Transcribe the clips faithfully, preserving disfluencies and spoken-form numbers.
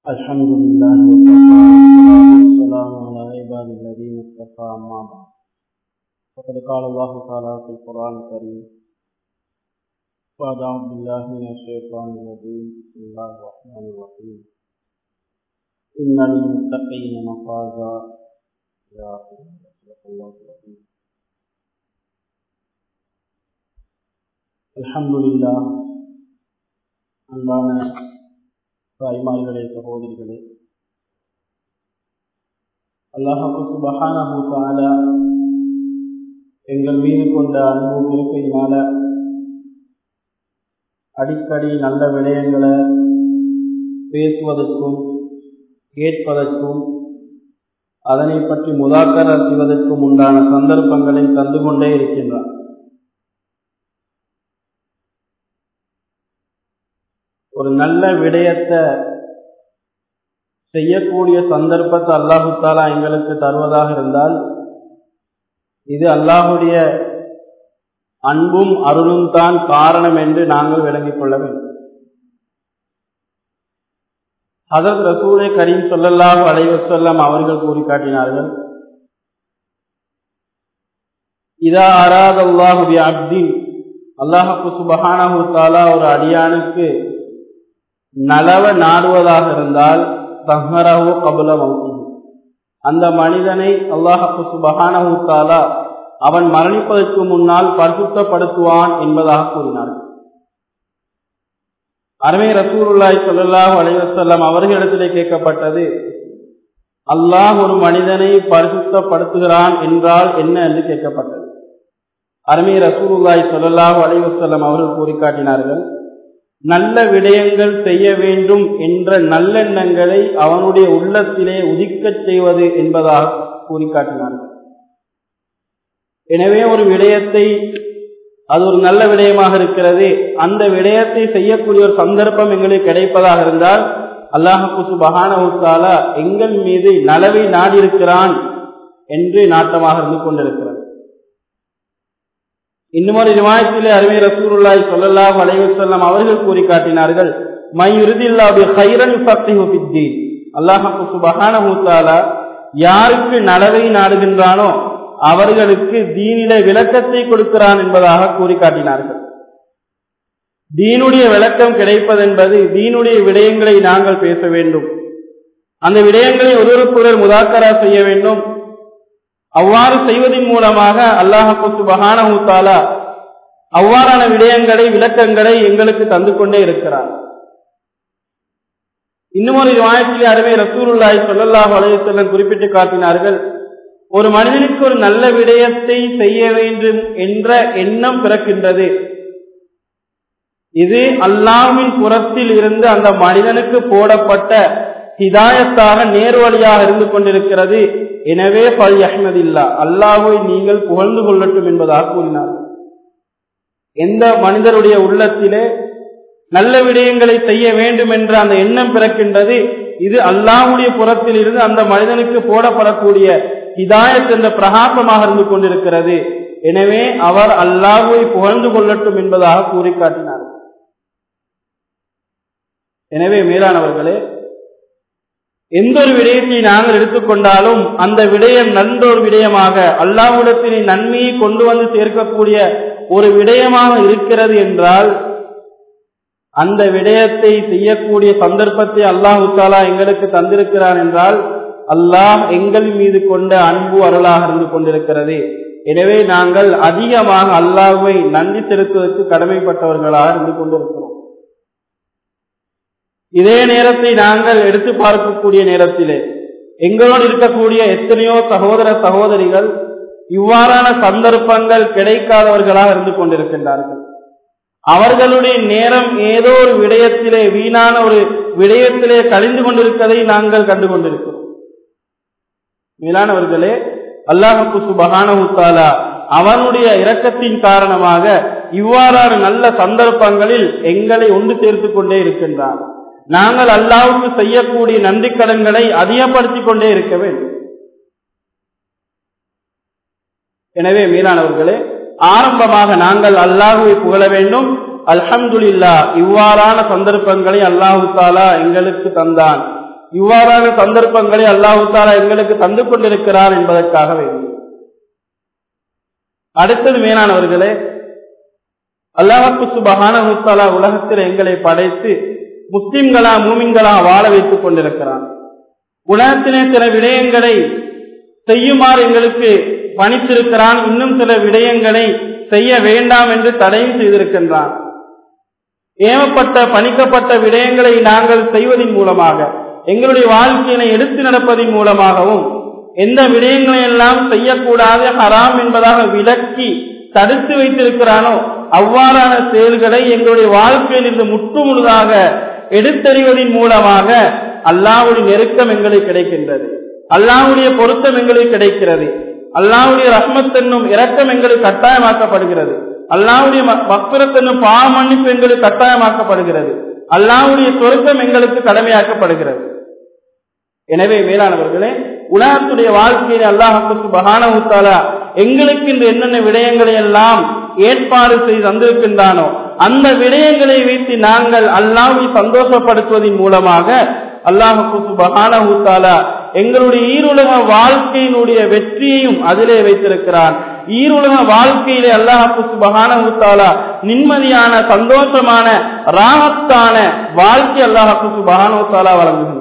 الحمد لله والسلام على عباد الذين اصطفى أما بعد فقد قال الله تعالى في القرآن الكريم أعوذ بالله من الشيطان الرجيم بسم الله الرحمن الرحيم إن للمتقين مفازا يا صدق الله العظيم. الحمد لله. அன்பான தாய்மார்களே, சகோதரிகளே, அல்லாஹ் சுப்ஹானஹு வ தஆலா எங்கள் மீது கொண்ட அன்பு கிருபையினால அடிக்கடி நல்ல விடயங்களை பேசுவதற்கும் கேட்பதற்கும் அதனை பற்றி முதாக்கரா செய்வதற்கும் உண்டான சந்தர்ப்பங்களை தந்து கொண்டே இருக்கின்றார். ஒரு நல்ல விடயத்தை செய்யக்கூடிய சந்தர்ப்பத்தை அல்லாஹு தஆலா எங்களுக்கு தருவதாக இருந்தால் இது அல்லாஹுடைய அன்பும் அருளும் தான் காரணம் என்று நாங்கள் விளங்கிக் கொள்ள வேண்டும். ஹஜ்ரத் ரசூலே கரீம் ஸல்லல்லாஹு அலைஹி வஸல்லம் அவர்கள் கூறி காட்டினார்கள், இதா அராதல்லாஹு பி அப்தின், அல்லாஹ் சுப்ஹானஹு வ தஆலா ஒரு அடியானுக்கு நலவ நாடுவதாக இருந்தால் தஹ்ரஹு கப்ல மௌத்திஹி, அந்த மனிதனை அல்லாஹ் சுப்ஹானஹு வ தஆலா அவன் மரணிப்பதற்கு முன்னால் பரிசுத்தப்படுத்துவான் என்பதாக கூறினார்கள். அருமை ரசூலுல்லாஹி ஸல்லல்லாஹு அலைஹி வஸல்லம் அவர்களிடத்திலே கேட்கப்பட்டது, அல்லாஹ் ஒரு மனிதனை பரிசுத்தப்படுத்துகிறான் என்றால் என்ன என்று கேட்கப்பட்டது. அருமை ரசூலுல்லாஹி ஸல்லல்லாஹு அலைஹி வஸல்லம் அவர்கள் கூறி காட்டினார்கள், நல்ல விடயங்கள் செய்ய வேண்டும் என்ற நல்லெண்ணங்களை அவனுடைய உள்ளத்திலே உதிக்கச் செய்வது என்பதாக கூறி காட்டினார்கள். எனவே ஒரு விடயத்தை, அது ஒரு நல்ல விடயமாக இருக்கிறது, அந்த விடயத்தை செய்யக்கூடிய ஒரு சந்தர்ப்பம் எங்களுக்கு கிடைப்பதாக இருந்தால் அல்லாஹ் சுப்ஹானஹு வ தஆலா எங்கள் மீது நலவை நாடியிருக்கிறான் என்று நாட்டமாக இருந்து கொண்டிருக்கிறது. இன்னும் ஒரு ரிவாயத்திலே அருமை ரசூலுல்லாஹி ஸல்லல்லாஹு அலைஹி வஸல்லம் அவர்கள் கூறி காட்டினார்கள், மை யுரிதில்லாஹு பி கைரன் யுஃபக்ஹு ஃபித்தீன், அல்லாஹ் சுப்ஹானஹு வ தஆலா யாருக்கு நலவை நாடுகின்றானோ அவர்களுக்கு தீனிலே விளக்கத்தை கொடுக்கிறான் என்பதாக கூறி காட்டினார்கள். தீனுடைய விளக்கம் கிடைப்பதென்பது தீனுடைய விடயங்களை நாங்கள் பேச வேண்டும், அந்த விடயங்களை ஒருவருக்கொருவர் முதாக்கரா செய்ய வேண்டும். அவ்வாறு செய்வதன் மூலமாக அல்லாஹ் சுப்ஹானஹு வ தஆலா அவ்வாறான விடயங்களை விளக்கங்களை எங்களுக்கு தந்து கொண்டே இருக்கிறார். இன்னும் ஒரு ரிவாயத்திலே அருமை ரசூலுல்லாஹி ஸல்லல்லாஹு அலைஹி வஸல்லம் குறிப்பிட்டு காட்டினார்கள், ஒரு மனிதனுக்கு ஒரு நல்ல விடயத்தை செய்ய வேண்டும் என்ற எண்ணம் பிறக்கின்றது, இது அல்லாஹ்வின் புறத்தில் இருந்து அந்த மனிதனுக்கு போடப்பட்ட ஹிதாயத்தாக நேர்வழியாக இருந்து கொண்டிருக்கிறது. எனவே ஃபல்யஹ்மதில்லாஹ், அல்லாஹ்வை நீங்கள் புகழ்ந்து கொள்ளட்டும் என்பதாக கூறினார்கள். எந்த மனிதருடைய உள்ளத்திலே நல்ல விடயங்களை செய்ய வேண்டும் என்ற அந்த எண்ணம் பிறக்கின்றது, இது அல்லாஹ்வுடைய புறத்தில் இருந்து அந்த மனிதனுக்கு போடப்படக்கூடிய ஹிதாயத் என்ற பிரகாசமாக இருந்து கொண்டிருக்கிறது. எனவே அவர் அல்லாஹ்வை புகழ்ந்து கொள்ளட்டும் என்பதாக கூறி காட்டினார். எனவே மேலானவர்களே, எந்த ஒரு விடயத்தை நாங்கள் எடுத்துக்கொண்டாலும் அந்த விடயம் நல்லொரு விடயமாக அல்லாஹ்விடத்திலே நன்மையை கொண்டு வந்து சேர்க்கக்கூடிய ஒரு விடயமாக இருக்கிறது என்றால் அந்த விடயத்தை செய்யக்கூடிய சந்தர்ப்பத்தை அல்லாஹ் தஆலா எங்களுக்கு தந்திருக்கிறான் என்றால் அல்லாஹ் எங்கள் மீது கொண்ட அன்பு அருளாக இருந்து கொண்டிருக்கிறது. எனவே நாங்கள் அதிகமாக அல்லாஹ்வை நன்றி செலுத்துவதற்கு கடமைப்பட்டவர்களாக இருந்து கொண்டிருக்கிறோம். இதே நேரத்தை நாங்கள் எடுத்து பார்க்கக்கூடிய நேரத்திலே எங்களோடு இருக்கக்கூடிய எத்தனையோ சகோதர சகோதரிகள் இவ்வாறான சந்தர்ப்பங்கள் கிடைக்காதவர்களாக இருந்து கொண்டிருக்கின்றார்கள். அவர்களுடைய நேரம் ஏதோ ஒரு விடயத்திலே, வீணான ஒரு விடயத்திலே கழிந்து கொண்டிருப்பதை நாங்கள் கண்டு கொண்டிருக்கிறோம். மேலானவர்களே, அல்லாஹ் சுப்ஹானஹு வ தஆலா அவனுடைய இரக்கத்தின் காரணமாக இவ்வாறான நல்ல சந்தர்ப்பங்களில் எங்களை ஒன்று சேர்த்து கொண்டே இருக்கின்றான். நாங்கள் அல்லாஹ்வுக்கு செய்யக்கூடிய நன்றி கடன்களை அதிகப்படுத்திக் கொண்டே இருக்க வேண்டும். எனவே மேலானவர்களே, ஆரம்பமாக நாங்கள் அல்லாஹ்வை புகழ வேண்டும். அல்ஹம்துலில்லாஹ், இவ்வாறான சந்தர்ப்பங்களை அல்லாஹ் தஆலா எங்களுக்கு தந்தான். இவ்வாறான சந்தர்ப்பங்களை அல்லாஹு தஆலா எங்களுக்கு தந்து கொண்டிருக்கிறார் என்பதற்காக வேண்டும். அடுத்தது மேலானவர்களே, அல்லாஹ் சுப்ஹானஹு வ தஆலா உலகத்தில் எங்களை படைத்து முஸ்லிம்களா மூமின்களா வாழ வைத்துக் கொண்டிருக்கிறான். உலகத்திலே சில விடயங்களை செய்யுமாறு எங்களுக்கு பணித்திருக்கிறான், இன்னும் சில விடயங்களை செய்ய வேண்டாம் என்று தடையும் செய்திருக்கின்றான். ஏவப்பட்ட பணிக்கப்பட்ட விடயங்களை நாங்கள் செய்வதன் மூலமாக, எங்களுடைய வாழ்க்கையினை எடுத்து நடப்பதன் மூலமாகவும், எந்த விடயங்களை எல்லாம் செய்யக்கூடாது ஹராம் என்பதாக விலக்கி தடுத்து வைத்திருக்கிறானோ அவ்வாறான செயல்களை எங்களுடைய வாழ்க்கையில் இருந்து முற்றுமுழுதாக எடுத்தறிவதன் மூலமாக அல்லாஹ்வுடைய நெருக்கம் எங்களுக்கு கிடைக்கின்றது, அல்லாஹ்வுடைய பொருத்தம் எங்களுக்கு கிடைக்கிறது, அல்லாஹ்வுடைய ரஹ்மத் என்னும் இரக்கம் எங்களுக்கு கட்டாயமாக்கப்படுகிறது, அல்லாஹ்வுடைய மக்ஃபிரத் என்னும் பாவ மன்னிப்பு எங்களுக்கு கட்டாயமாக்கப்படுகிறது, அல்லாஹ்வுடைய சொர்க்கம் எங்களுக்கு கடமையாக்கப்படுகிறது. எனவே மேலானவர்களே, உலகத்துடைய வாழ்க்கையில அல்லாஹ் சுப்ஹானஹு வ தஆலா எங்களுக்கு இந்த என்னென்ன விடயங்களை எல்லாம் ஏற்பாடு செய்து தந்திருக்கின்றானோ அந்த விடயங்களை வைத்து நாங்கள் அல்லாஹ்வை சந்தோஷப்படுத்துவதன் மூலமாக அல்லாஹ் சுப்ஹானஹு வ தஆலா எங்களுடைய ஈருலக வாழ்க்கையினுடைய வெற்றியையும் அதிலே வைத்திருக்கிறான். ஈருலக வாழ்க்கையிலே அல்லாஹ் சுப்ஹானஹு வ தஆலா நிம்மதியான சந்தோஷமான ராஹத்தான வாழ்க்கை அல்லாஹ் சுப்ஹானஹு வ தஆலா வழங்குகின்றான்.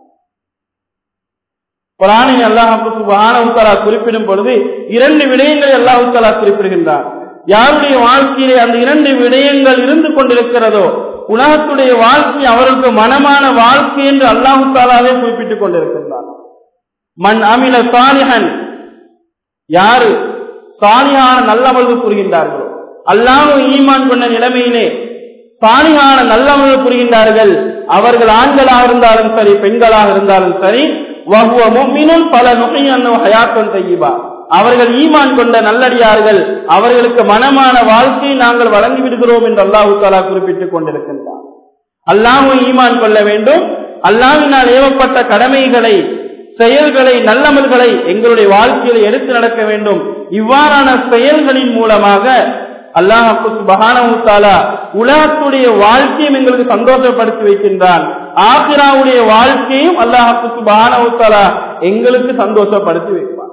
குர்ஆனில் அல்லாஹ் சுப்ஹானஹு வ தஆலா குறிப்பிடும் பொழுது இரண்டு விடயங்களை அல்லாஹ் தஆலா குறிப்பிடுகின்றார். யாருடைய வாழ்க்கையிலே அந்த இரண்டு விடயங்கள் இருந்து கொண்டிருக்கிறதோ உலகத்துடைய வாழ்க்கை அவருக்கு மனமான வாழ்க்கை என்று அல்லாஹ் தஆலாவே குறிப்பிட்டுக் கொண்டிருக்கின்றார். மன் அமில சாலிஹன், யாரு சாலிஹான நல்லமல்கள் புரிகின்றார்களோ, அல்லாஹ்வை ஈமான் கொண்ட நிலைமையிலே சாலிஹான நல்லமல்கள் புரிகின்றார்கள், அவர்கள் ஆண்களாக இருந்தாலும் சரி பெண்களாக இருந்தாலும் சரி, வஹுவ முஃமினுன் ஃபலனுஹ்யியன்னஹு ஹயாத்தன் தய்யிபா, அவர்கள் ஈமான் கொண்ட நல்லடியார்கள், அவர்களுக்கு மனமான வாழ்க்கையை நாங்கள் வழங்கி விடுகிறோம் என்று அல்லாஹ் தஆலா குறிப்பிட்டுக் கொண்டிருக்கின்றார். அல்லாஹ்வை ஈமான் கொள்ள வேண்டும், அல்லாஹ்வினால் ஏவப்பட்ட கடமைகளை செயல்களை நல்லமல்களை எங்களுடைய வாழ்க்கையில் எடுத்து நடக்க வேண்டும். இவ்வாறான செயல்களின் மூலமாக அல்லாஹ் சுப்ஹானஹு வ தஆலா உலகத்துடைய வாழ்க்கையும் எங்களுக்கு சந்தோஷப்படுத்தி வைக்கின்றான், ஆகிராவுடைய வாழ்க்கையும் அல்லாஹ் சுப்ஹானஹு வ தஆலா எங்களுக்கு சந்தோஷப்படுத்தி வைப்பான்.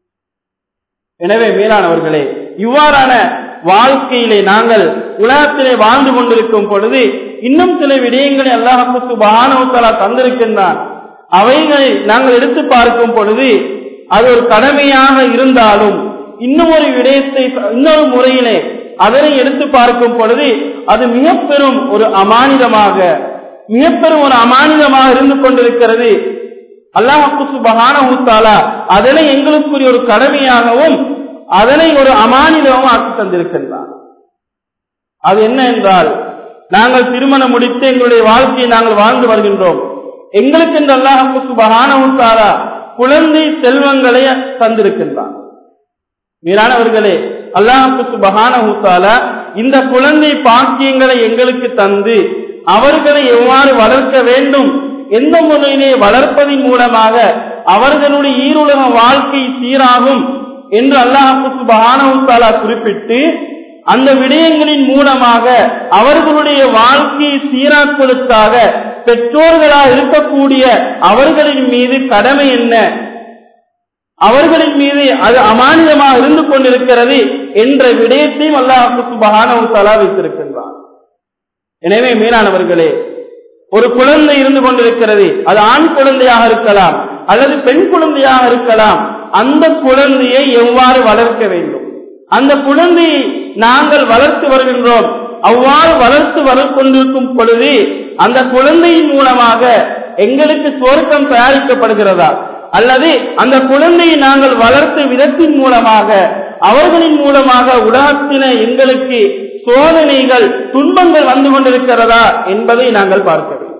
எனவே மேலானவர்களே, இவ்வாறான வாழ்க்கையிலே நாங்கள் உலகத்திலே வாழ்ந்து கொண்டிருக்கும் பொழுது இன்னும் சில விடயங்களை அல்லாஹ் சுப்ஹானஹு வ தஆலா தந்திருக்கின்றான். அவைகளை நாங்கள் எடுத்து பார்க்கும் பொழுது அது ஒரு கடமையாக இருந்தாலும் இன்னும் ஒரு விடயத்தை இன்னொரு முறையிலே அதனை எடுத்து பார்க்கும் பொழுது அது மிக பெரும் ஒரு அமானிதமாக மிக பெரும் ஒரு அமானிதமாக இருந்து கொண்டிருக்கிறது. அல்லாஹ் சுப்ஹானஹு வ தஆலா அதனை எங்களுக்குரிய ஒரு கடமையாகவும் அதனை ஒரு அமானிதமாகவும் ஆக்கி தந்திருக்கின்றார். அது என்ன என்றால், நாங்கள் திருமணம் முடித்து எங்களுடைய வாழ்க்கையை நாங்கள் வாழ்ந்து வருகின்றோம். எங்களுக்கு இந்த அல்லாஹ் சுப்ஹானஹு வ தஆலா குழந்தை செல்வங்களை தந்திருக்கின்றான். மீரானவர்களே, அல்லாஹ் சுப்ஹானஹு வ தஆலா இந்த குழந்தை பாக்கியங்களை எங்களுக்கு தந்து அவர்களை எவ்வாறு வளர்க்க வேண்டும், எந்த முறையிலே வளர்ப்பதன் மூலமாக அவர்களுடைய ஈருலக வாழ்க்கை சீராகும் என்று அல்லாஹ் சுப்ஹானஹு வ தஆலா குறிப்பிட்டு அந்த விடயங்களின் மூலமாக அவர்களுடைய வாழ்க்கையை சீராக்குவதற்காக பெற்றோர்களாக இருக்கக்கூடிய அவர்களின் மீது கடமை என்ன, அவர்களின் மீது அது அமானிதமாக இருந்து கொண்டிருக்கிறது என்ற விடயத்தையும் அல்லாஹ் சுப்ஹானஹு வ தஆலா வைத்திருக்கின்றான். எனவே மேலானவர்களே, ஒரு குழந்தை இருந்து கொண்டிருக்கிறது, அது ஆண் குழந்தையாக இருக்கலாம் அல்லது பெண் குழந்தையாக இருக்கலாம். அந்த குழந்தையை எவ்வாறு வளர்க்க வேண்டும், அந்த குழந்தையை நாங்கள் வளர்த்து வருகின்றோம். அவ்வாறு வளர்த்து வர கொண்டிருக்கும் பொழுது அந்த குழந்தையின் மூலமாக எங்களுக்கு சுவர்க்கம் தயாரிக்கப்படுகிறதா, அல்லது அந்த குழந்தையை நாங்கள் வளர்த்த விதத்தின் மூலமாக அவர்களின் மூலமாக உலகத்தில எங்களுக்கு சோதனைகள் துன்பங்கள் வந்து கொண்டிருக்கிறதா என்பதை நாங்கள் பார்க்க வேண்டும்.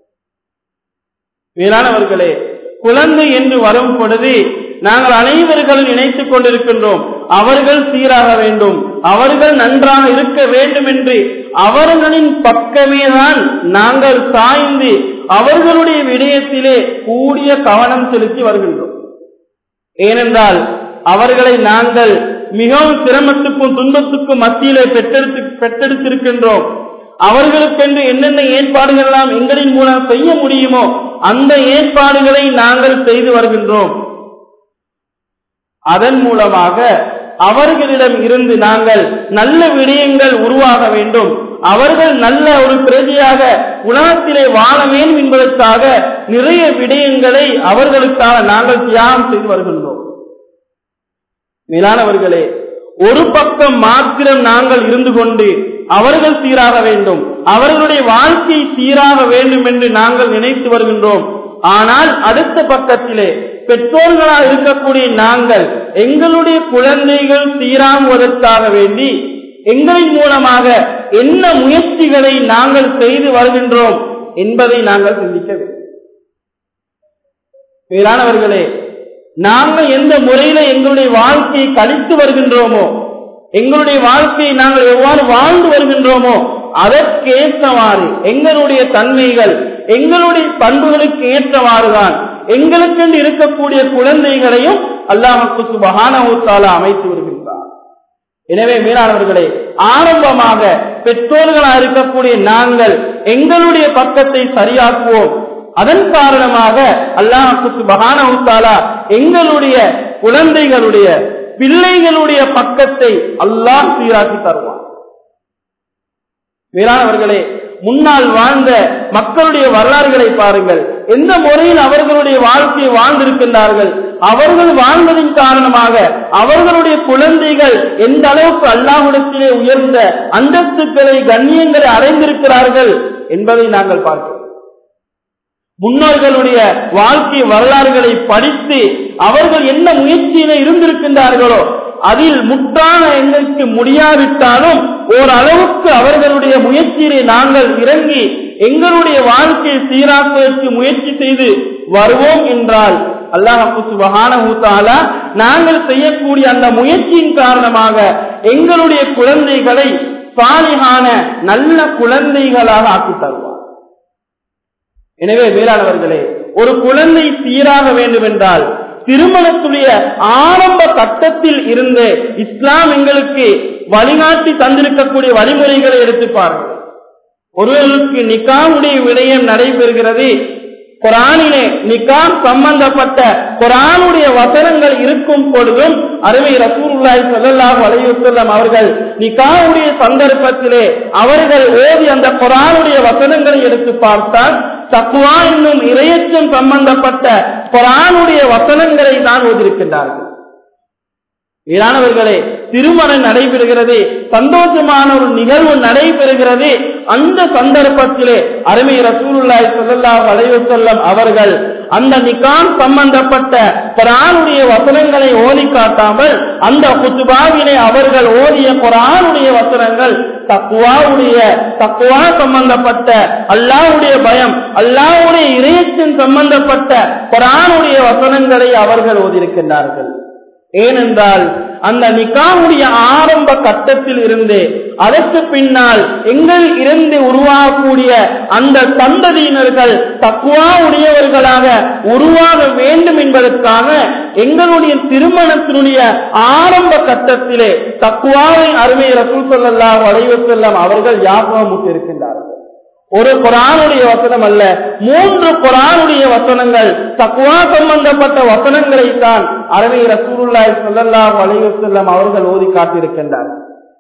வேளாணவர்களே, குழந்தை என்று வரும் பொழுது நாங்கள் அனைவர்களும் நினைத்துக் கொண்டிருக்கின்றோம், அவர்கள் சீராக வேண்டும், அவர்கள் நன்றாக இருக்க வேண்டும் என்று அவர்களின் பக்கமே தான் நாங்கள் சாய்ந்து அவர்களுடைய விடயத்திலே கூடிய கவனம் செலுத்தி வருகின்றோம். ஏனென்றால் அவர்களை நாங்கள் மிகவும் சிரமத்துக்கும் துன்பத்துக்கும் மத்தியிலே பெற்றெடுத்து பெற்றெடுத்திருக்கின்றோம். அவர்களுக்கென்று என்னென்ன ஏற்பாடுகள் எல்லாம் எங்களின் மூலம் செய்ய முடியுமோ அந்த ஏற்பாடுகளை நாங்கள் செய்து வருகின்றோம். அதன் மூலமாக அவர்களிடம் இருந்து நாங்கள் நல்ல விடயங்கள் உருவாக வேண்டும், அவர்கள் நல்ல ஒரு பிரஜையாக உலகத்திலே வாழ வேண்டும் என்பதற்காக நிறைய விடயங்களை அவர்களுக்காக நாங்கள் தியாகம் செய்து வருகின்றோம். மேலானவர்களே, ஒரு பக்கம் மாத்திரம் நாங்கள் இருந்து கொண்டு அவர்கள் சீராக வேண்டும், அவர்களுடைய வாழ்க்கை சீராக வேண்டும் என்று நாங்கள் நினைத்து வருகின்றோம். ஆனால் அடுத்த பக்கத்திலே பெற்றோர்களாக இருக்கக்கூடிய நாங்கள் எங்களுடைய குழந்தைகள் சீராகுவதற்காக வேண்டி எங்களின் மூலமாக என்ன முயற்சிகளை நாங்கள் செய்து வருகின்றோம் என்பதை நாங்கள் சிந்திக்க வேண்டும். மேலானவர்களே, நாங்கள் எந்த முறையில எங்களுடைய வாழ்க்கையை கழித்து வருகின்றோமோ, எங்களுடைய வாழ்க்கையை நாங்கள் எவ்வாறு வாழ்ந்து வருகின்றோமோ அதற்கேற்றவாறு எங்களுடைய தன்மைகள் எங்களுடைய பண்புகளுக்கு ஏற்றவாறுதான் எங்களுக்கென்று இருக்கக்கூடிய குழந்தைகளையும் அல்லாஹ் சுப்ஹானஹு வ தஆலா அமைத்து வருகின்றார். எனவே மேலானவர்களே, ஆரம்பமாக பெற்றோர்களாக இருக்கக்கூடிய நாங்கள் எங்களுடைய பக்கத்தை சரியாக்குவோம். அதன் காரணமாக அல்லாஹ் சுப்ஹானஹு வ தஆலா எங்களுடைய குழந்தைகளுடைய பிள்ளைகளுடைய பக்கத்தை அல்லாஹ் சீராக்கி தருவான். மேலானவர்களே, முன்னால் வாழ்ந்த மக்களுடைய வரலாறுகளை பாருங்கள். எந்த முறையில் அவர்களுடைய வாழ்க்கையை வாழ்ந்திருக்கின்றார்கள், அவர்கள் வாழ்ந்ததின் காரணமாக அவர்களுடைய குழந்தைகள் எந்த அளவுக்கு அல்லாஹ்விடத்திலே உயர்ந்த அந்தஸ்துக்களை கண்ணியங்களை அடைந்திருக்கிறார்கள் என்பதை நாங்கள் பார்க்கிறோம். முன்னோர்களுடைய வாழ்க்கை வரலாறுகளை படித்து அவர்கள் என்ன முயற்சியில இருந்திருக்கின்றார்களோ அதில் முற்றாக எங்களுக்கு முடியாவிட்டாலும் ஓரளவுக்கு அவர்களுடைய முயற்சியிலே நாங்கள் இறங்கி எங்களுடைய வாழ்க்கையை சீராக்குவதற்கு முயற்சி செய்து வருவோம் என்றால் அல்லாஹ் சுப்ஹானஹு வ தஆலா நாங்கள் செய்யக்கூடிய அந்த முயற்சியின் காரணமாக எங்களுடைய குழந்தைகளை சாலிஹான நல்ல குழந்தைகளாக ஆக்கி தருவார். எனவே மேலானவர்களே, ஒரு குழந்தை சீராக வேண்டும் என்றால் திருமணத்துடைய ஆரம்ப கட்டத்தில் இருந்து இஸ்லாம் எங்களுக்கு வழிகாட்டி தந்திருக்கக்கூடிய வழிமுறைகளை எடுத்து பாருங்கள். ஒருவருக்கு நிக்காஹுடைய விடயம் நடைபெறுகிறது. குர்ஆனிலே நிக்காஹ் சம்பந்தப்பட்ட குர்ஆனுடைய வசனங்கள் இருக்கும் பொழுதும் அருமை ரசூலுல்லாஹி ஸல்லல்லாஹு அலைஹி வஸல்லம் அவர்கள் நிக்காஹுடைய சந்தர்ப்பத்திலே அவர்கள் ஓதி அந்த குர்ஆனுடைய வசனங்களை எடுத்து பார்த்தால் தக்வா என்னும் இறையச்சம் சம்பந்தப்பட்ட குர்ஆனுடைய வசனங்களை தான் ஓதியிருக்கின்றார்கள். மேலானவர்களே, திருமணம் நடைபெறுகிறது, சந்தோஷமான ஒரு நிகழ்வு நடைபெறுகிறது. அந்த சந்தர்ப்பத்திலே அருமை ரசூலுல்லாஹி ஸல்லல்லாஹு அலைஹி வஸல்லம் அவர்கள் அந்த நிக்காஹ் சம்பந்தப்பட்ட குர்ஆனுடைய வசனங்களை ஓதி காட்டாமல் அந்த குத்பாவிலே அவர்கள் ஓதிய குர்ஆனுடைய வசனங்கள் தக்வாவுடைய தக்வா சம்பந்தப்பட்ட அல்லாஹ்வுடைய பயம் அல்லாஹ்வுடைய இறையச்சம் சம்பந்தப்பட்ட குர்ஆனுடைய வசனங்களை அவர்கள் ஓதியிருக்கின்றார்கள். ஏனென்றால் அந்த நிக்காஹுடைய ஆரம்ப கட்டத்தில் இருந்து அதற்கு பின்னால் எங்கள் இருந்து உருவாகக்கூடிய அந்த சந்ததியினர்கள் தக்வா உடையவர்களாக உருவாக வேண்டும் என்பதற்காக எங்களுடைய திருமணத்தினுடைய ஆரம்ப கட்டத்திலே தக்வாவை அருமை ரசூல் ஸல்லல்லாஹு அலைஹி வஸல்லம் அவர்கள் ஞாபகமூட்டி இருக்கின்றார்கள். ஒரு குர்ஆனுடைய வசனம் அல்ல, மூன்று குர்ஆனுடைய வசனங்கள் தக்வா சம்பந்தப்பட்ட வசனங்களை தான் அருமை ரசூலுல்லாஹி ஸல்லல்லாஹு அலைஹி வஸல்லம் அவர்கள் ஓதி காட்டியிருக்கின்றார்கள்.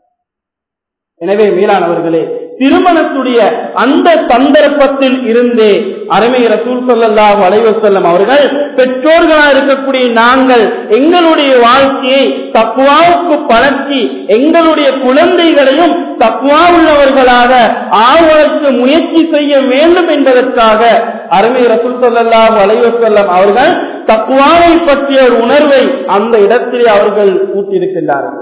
எனவே மேலானவர்களே, திருமணத்துடைய அந்த சந்தர்ப்பத்தில் இருந்தே அருமை ரசூல் ஸல்லல்லாஹு அலைஹி வஸல்லம் அவர்கள் பெற்றோர்களாக இருக்கக்கூடிய நாங்கள் எங்களுடைய வாழ்க்கையை தக்வாவுக்கு பழக்கி எங்களுடைய குழந்தைகளையும் தக்வா உள்ளவர்களாக ஆவதற்கு முயற்சி செய்ய வேண்டும் என்பதற்காக அருமை ரசூல் ஸல்லல்லாஹு அலைஹி வஸல்லம் அவர்கள் தக்வாவை பற்றிய ஒரு உணர்வை அந்த இடத்திலே அவர்கள் ஊட்டியிருக்கின்றார்கள்.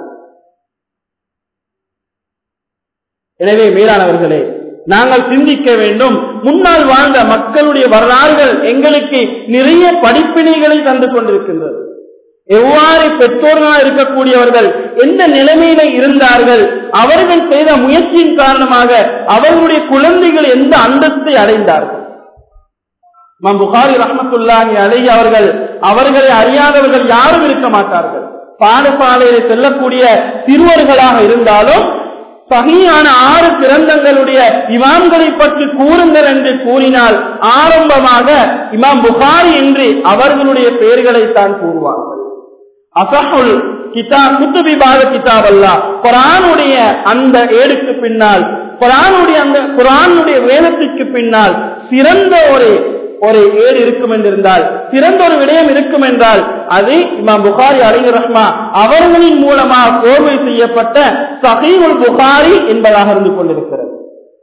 எனவே மேலானவர்களே, நாங்கள் சிந்திக்க வேண்டும். முன்னால் வாழ்ந்த மக்களுடைய வரலாறுகள் எங்களுக்கு நிறைய படிப்பினைகளை தந்து கொண்டிருக்கின்றது. எவ்வாறு பெற்றோர்களாக இருக்கக்கூடியவர்கள் எந்த நிலைமையில இருந்தார்கள், அவர்கள் செய்த முயற்சியின் காரணமாக அவர்களுடைய குழந்தைகள் எந்த அந்தஸ்தை அடைந்தார்கள். இமாம் புகாரி ரஹ்மத்துல்லாஹி அலைஹி அவர்கள் அவர்களை அறியாதவர்கள் யாரும் இருக்க மாட்டார்கள். பாடசாலையில் செல்லக்கூடிய சிறுவர்களாக இருந்தாலும் சஹீஹான ஆறு கிரந்தங்களுடைய இமாம்களை பற்றி கூறுங்கள் என்று கூறினால் ஆரம்பமாக இமாம் புகாரி என்று அவர்களுடைய பெயர்களை தான் கூறுவார்கள். அஸஹுல் கிதாப் குத்துபி பாத கிதாப் அல்லா, குர்ஆனுடைய அந்த ஏடுக்கு பின்னால், குர்ஆனுடைய அந்த குர்ஆனுடைய வேதத்திற்கு பின்னால் சிறந்த ஒரு ஒரு ஏடு இருக்கும் என்றிருந்தால், சிறந்த ஒரு விடயம் இருக்கும் என்றால் அது இமாம் புகாரி அலைஹி ரஹ்மா அவர்களின் மூலமாக கோர்வை செய்யப்பட்ட ஸஹீஹுல் புகாரி என்பதாக இருந்து கொண்டிருக்கிறது.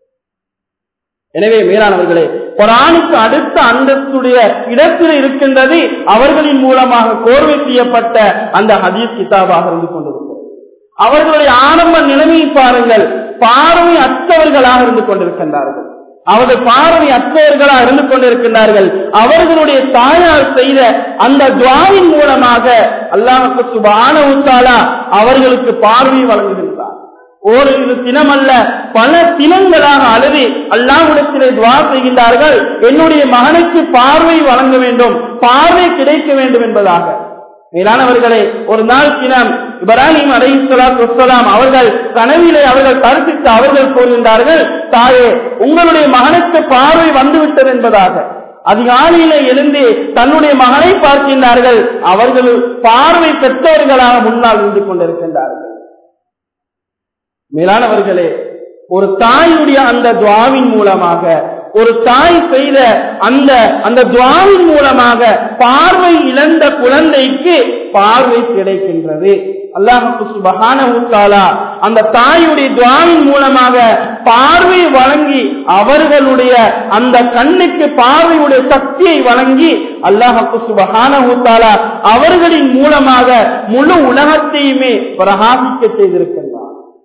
எனவே மேலானவர்களே, குர்ஆனுக்கு அடுத்த அந்தஸ்துடைய இடத்தில் இருக்கின்றது அவர்களின் மூலமாக கோர்வை செய்யப்பட்ட அந்த ஹதீஸ் கிதாபாக இருந்து கொண்டிருக்கிறது. அவர்களுடைய ஆரம்ப நிலைமையை பாருங்கள், பார்வை அற்றவர்களாக இருந்து கொண்டிருக்கின்றார்கள். அவர்கள் பார்வை அற்றவர்களாக இருந்து கொண்டிருக்கின்றார்கள். அவர்களுடைய தாயார் செய்த அந்த துஆவின் மூலமாக அல்லாஹ் சுப்ஹானஹு வ தஆலா அவர்களுக்கு பார்வை வழங்குகின்றார். ஒரு தினம் அல்ல, பல தினங்களாக அழுது அல்லாஹ்விடத்திலே துஆ செய்கின்றார்கள், என்னுடைய மகனுக்கு பார்வை வழங்க வேண்டும், பார்வை கிடைக்க வேண்டும் என்பதாக. மேலானவர்களே, ஒரு நாள் தினம் இப்ராஹிம் அலைஹிஸ்ஸலாத்து வஸ்ஸலாம் அவர்கள் கனவிலே அவர்கள் கருத்திட்டு அவர்கள் கூறுகின்றார்கள், தாயே உங்களுடைய மகனுக்கு பார்வை வந்துவிட்டது என்பதாக. அதிகாலையிலே எழுந்து தன்னுடைய மகனை பார்க்கின்றார்கள். அவர்கள் பார்வை பெற்றவர்களாக முன்னால் இருந்து கொண்டிருக்கின்றார்கள். மேலானவர்களே, ஒரு தாயுடைய அந்த துஆவின் மூலமாக, ஒரு தாய் செய்த அந்த அந்த துஆவின் மூலமாக பார்வை இழந்த குழந்தைக்கு பார்வை கிடைக்கின்றது. அல்லாஹ் சுப்ஹானஹு வ தஆலா அந்த தாயுடைய துஆவின் மூலமாக பார்வை வழங்கி அவர்களுடைய அந்த கண்ணுக்கு பார்வையுடைய சக்தியை வழங்கி அல்லாஹ் சுப்ஹானஹு வ தஆலா அவர்களின் மூலமாக முழு உலகத்தையுமே பிரகாசிக்க செய்திருக்கின்றார்.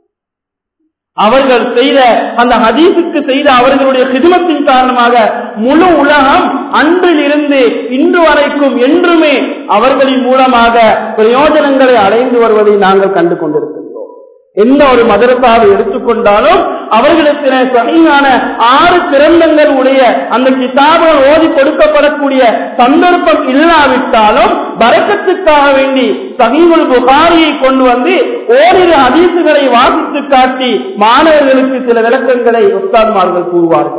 அவர்கள் செய்த அந்த ஹதீஸுக்கு செய்த அவர்களுடைய ஹிதுமத்தின் காரணமாக முழு உலகம் அன்றில் இருந்து இன்று வரைக்கும் என்றுமே அவர்களின் மூலமாக பிரயோஜனங்களை அடைந்து வருவதை நாங்கள் கண்டு கொண்டிருக்கின்றோம். எந்த ஒரு மதரசாவை எடுத்துக்கொண்டாலும் அவர்களுக்கு சஹீஹான ஆறு கிரந்தங்கள் உடைய அந்த கிதாபுகள் ஓதி கொடுக்கப்படக்கூடிய சந்தர்ப்பம் இல்லாவிட்டாலும் பரக்கத்துக்காக வேண்டி ஸஹீஹுல் புகாரியை கொண்டு வந்து ஓரிரு ஹதீஸுகளை வாசித்து காட்டி மாணவர்களுக்கு சில விளக்கங்களை உஸ்தாத்மார்கள் கூறுவார்கள்.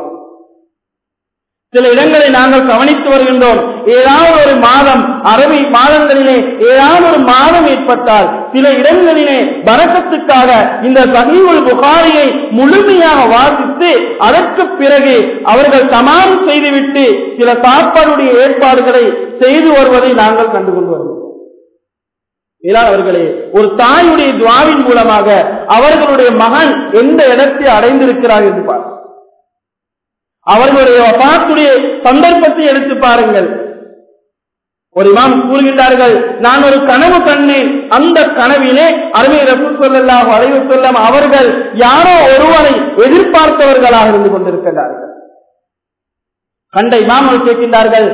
சில இடங்களை நாங்கள் கவனித்து வருகின்றோம். ஏதாவது ஒரு மாதம், அரபி மாதங்களிலே ஏதாவது ஒரு மாதம் ஏற்பட்டால் சில இடங்களிலே பரக்கத்துக்காக இந்த ஸஹீஹுல் புகாரியை முழுமையாக வாசித்து அதற்கு பிறகு அவர்கள் தமாம் செய்துவிட்டு சில சாப்பாடுடைய ஏற்பாடுகளை செய்து வருவதை நாங்கள் கண்டுகொண்டு வருகிறோம். அவர்களே, ஒரு தாயுடைய துஆவின் மூலமாக அவர்களுடைய மகன் எந்த இடத்தை அடைந்திருக்கிறார் என்று பாருங்கள். அவர்களுடைய வஃபாத்துடைய சந்தர்ப்பத்தை எடுத்து பாருங்கள். ஒரு இமாம் கூறுகின்றார்கள், நான் ஒரு கனவு கண்டேன். அந்த கனவிலே அருமை ரசூல் ஸல்லல்லாஹு அலைஹி வஸல்லம் அவர்கள் யாரோ ஒருவரை எதிர்பார்த்தவர்களாக இருந்து கொண்டிருக்கிறார்கள். கண்ட இமாம்கள் கேட்கின்றார்கள்,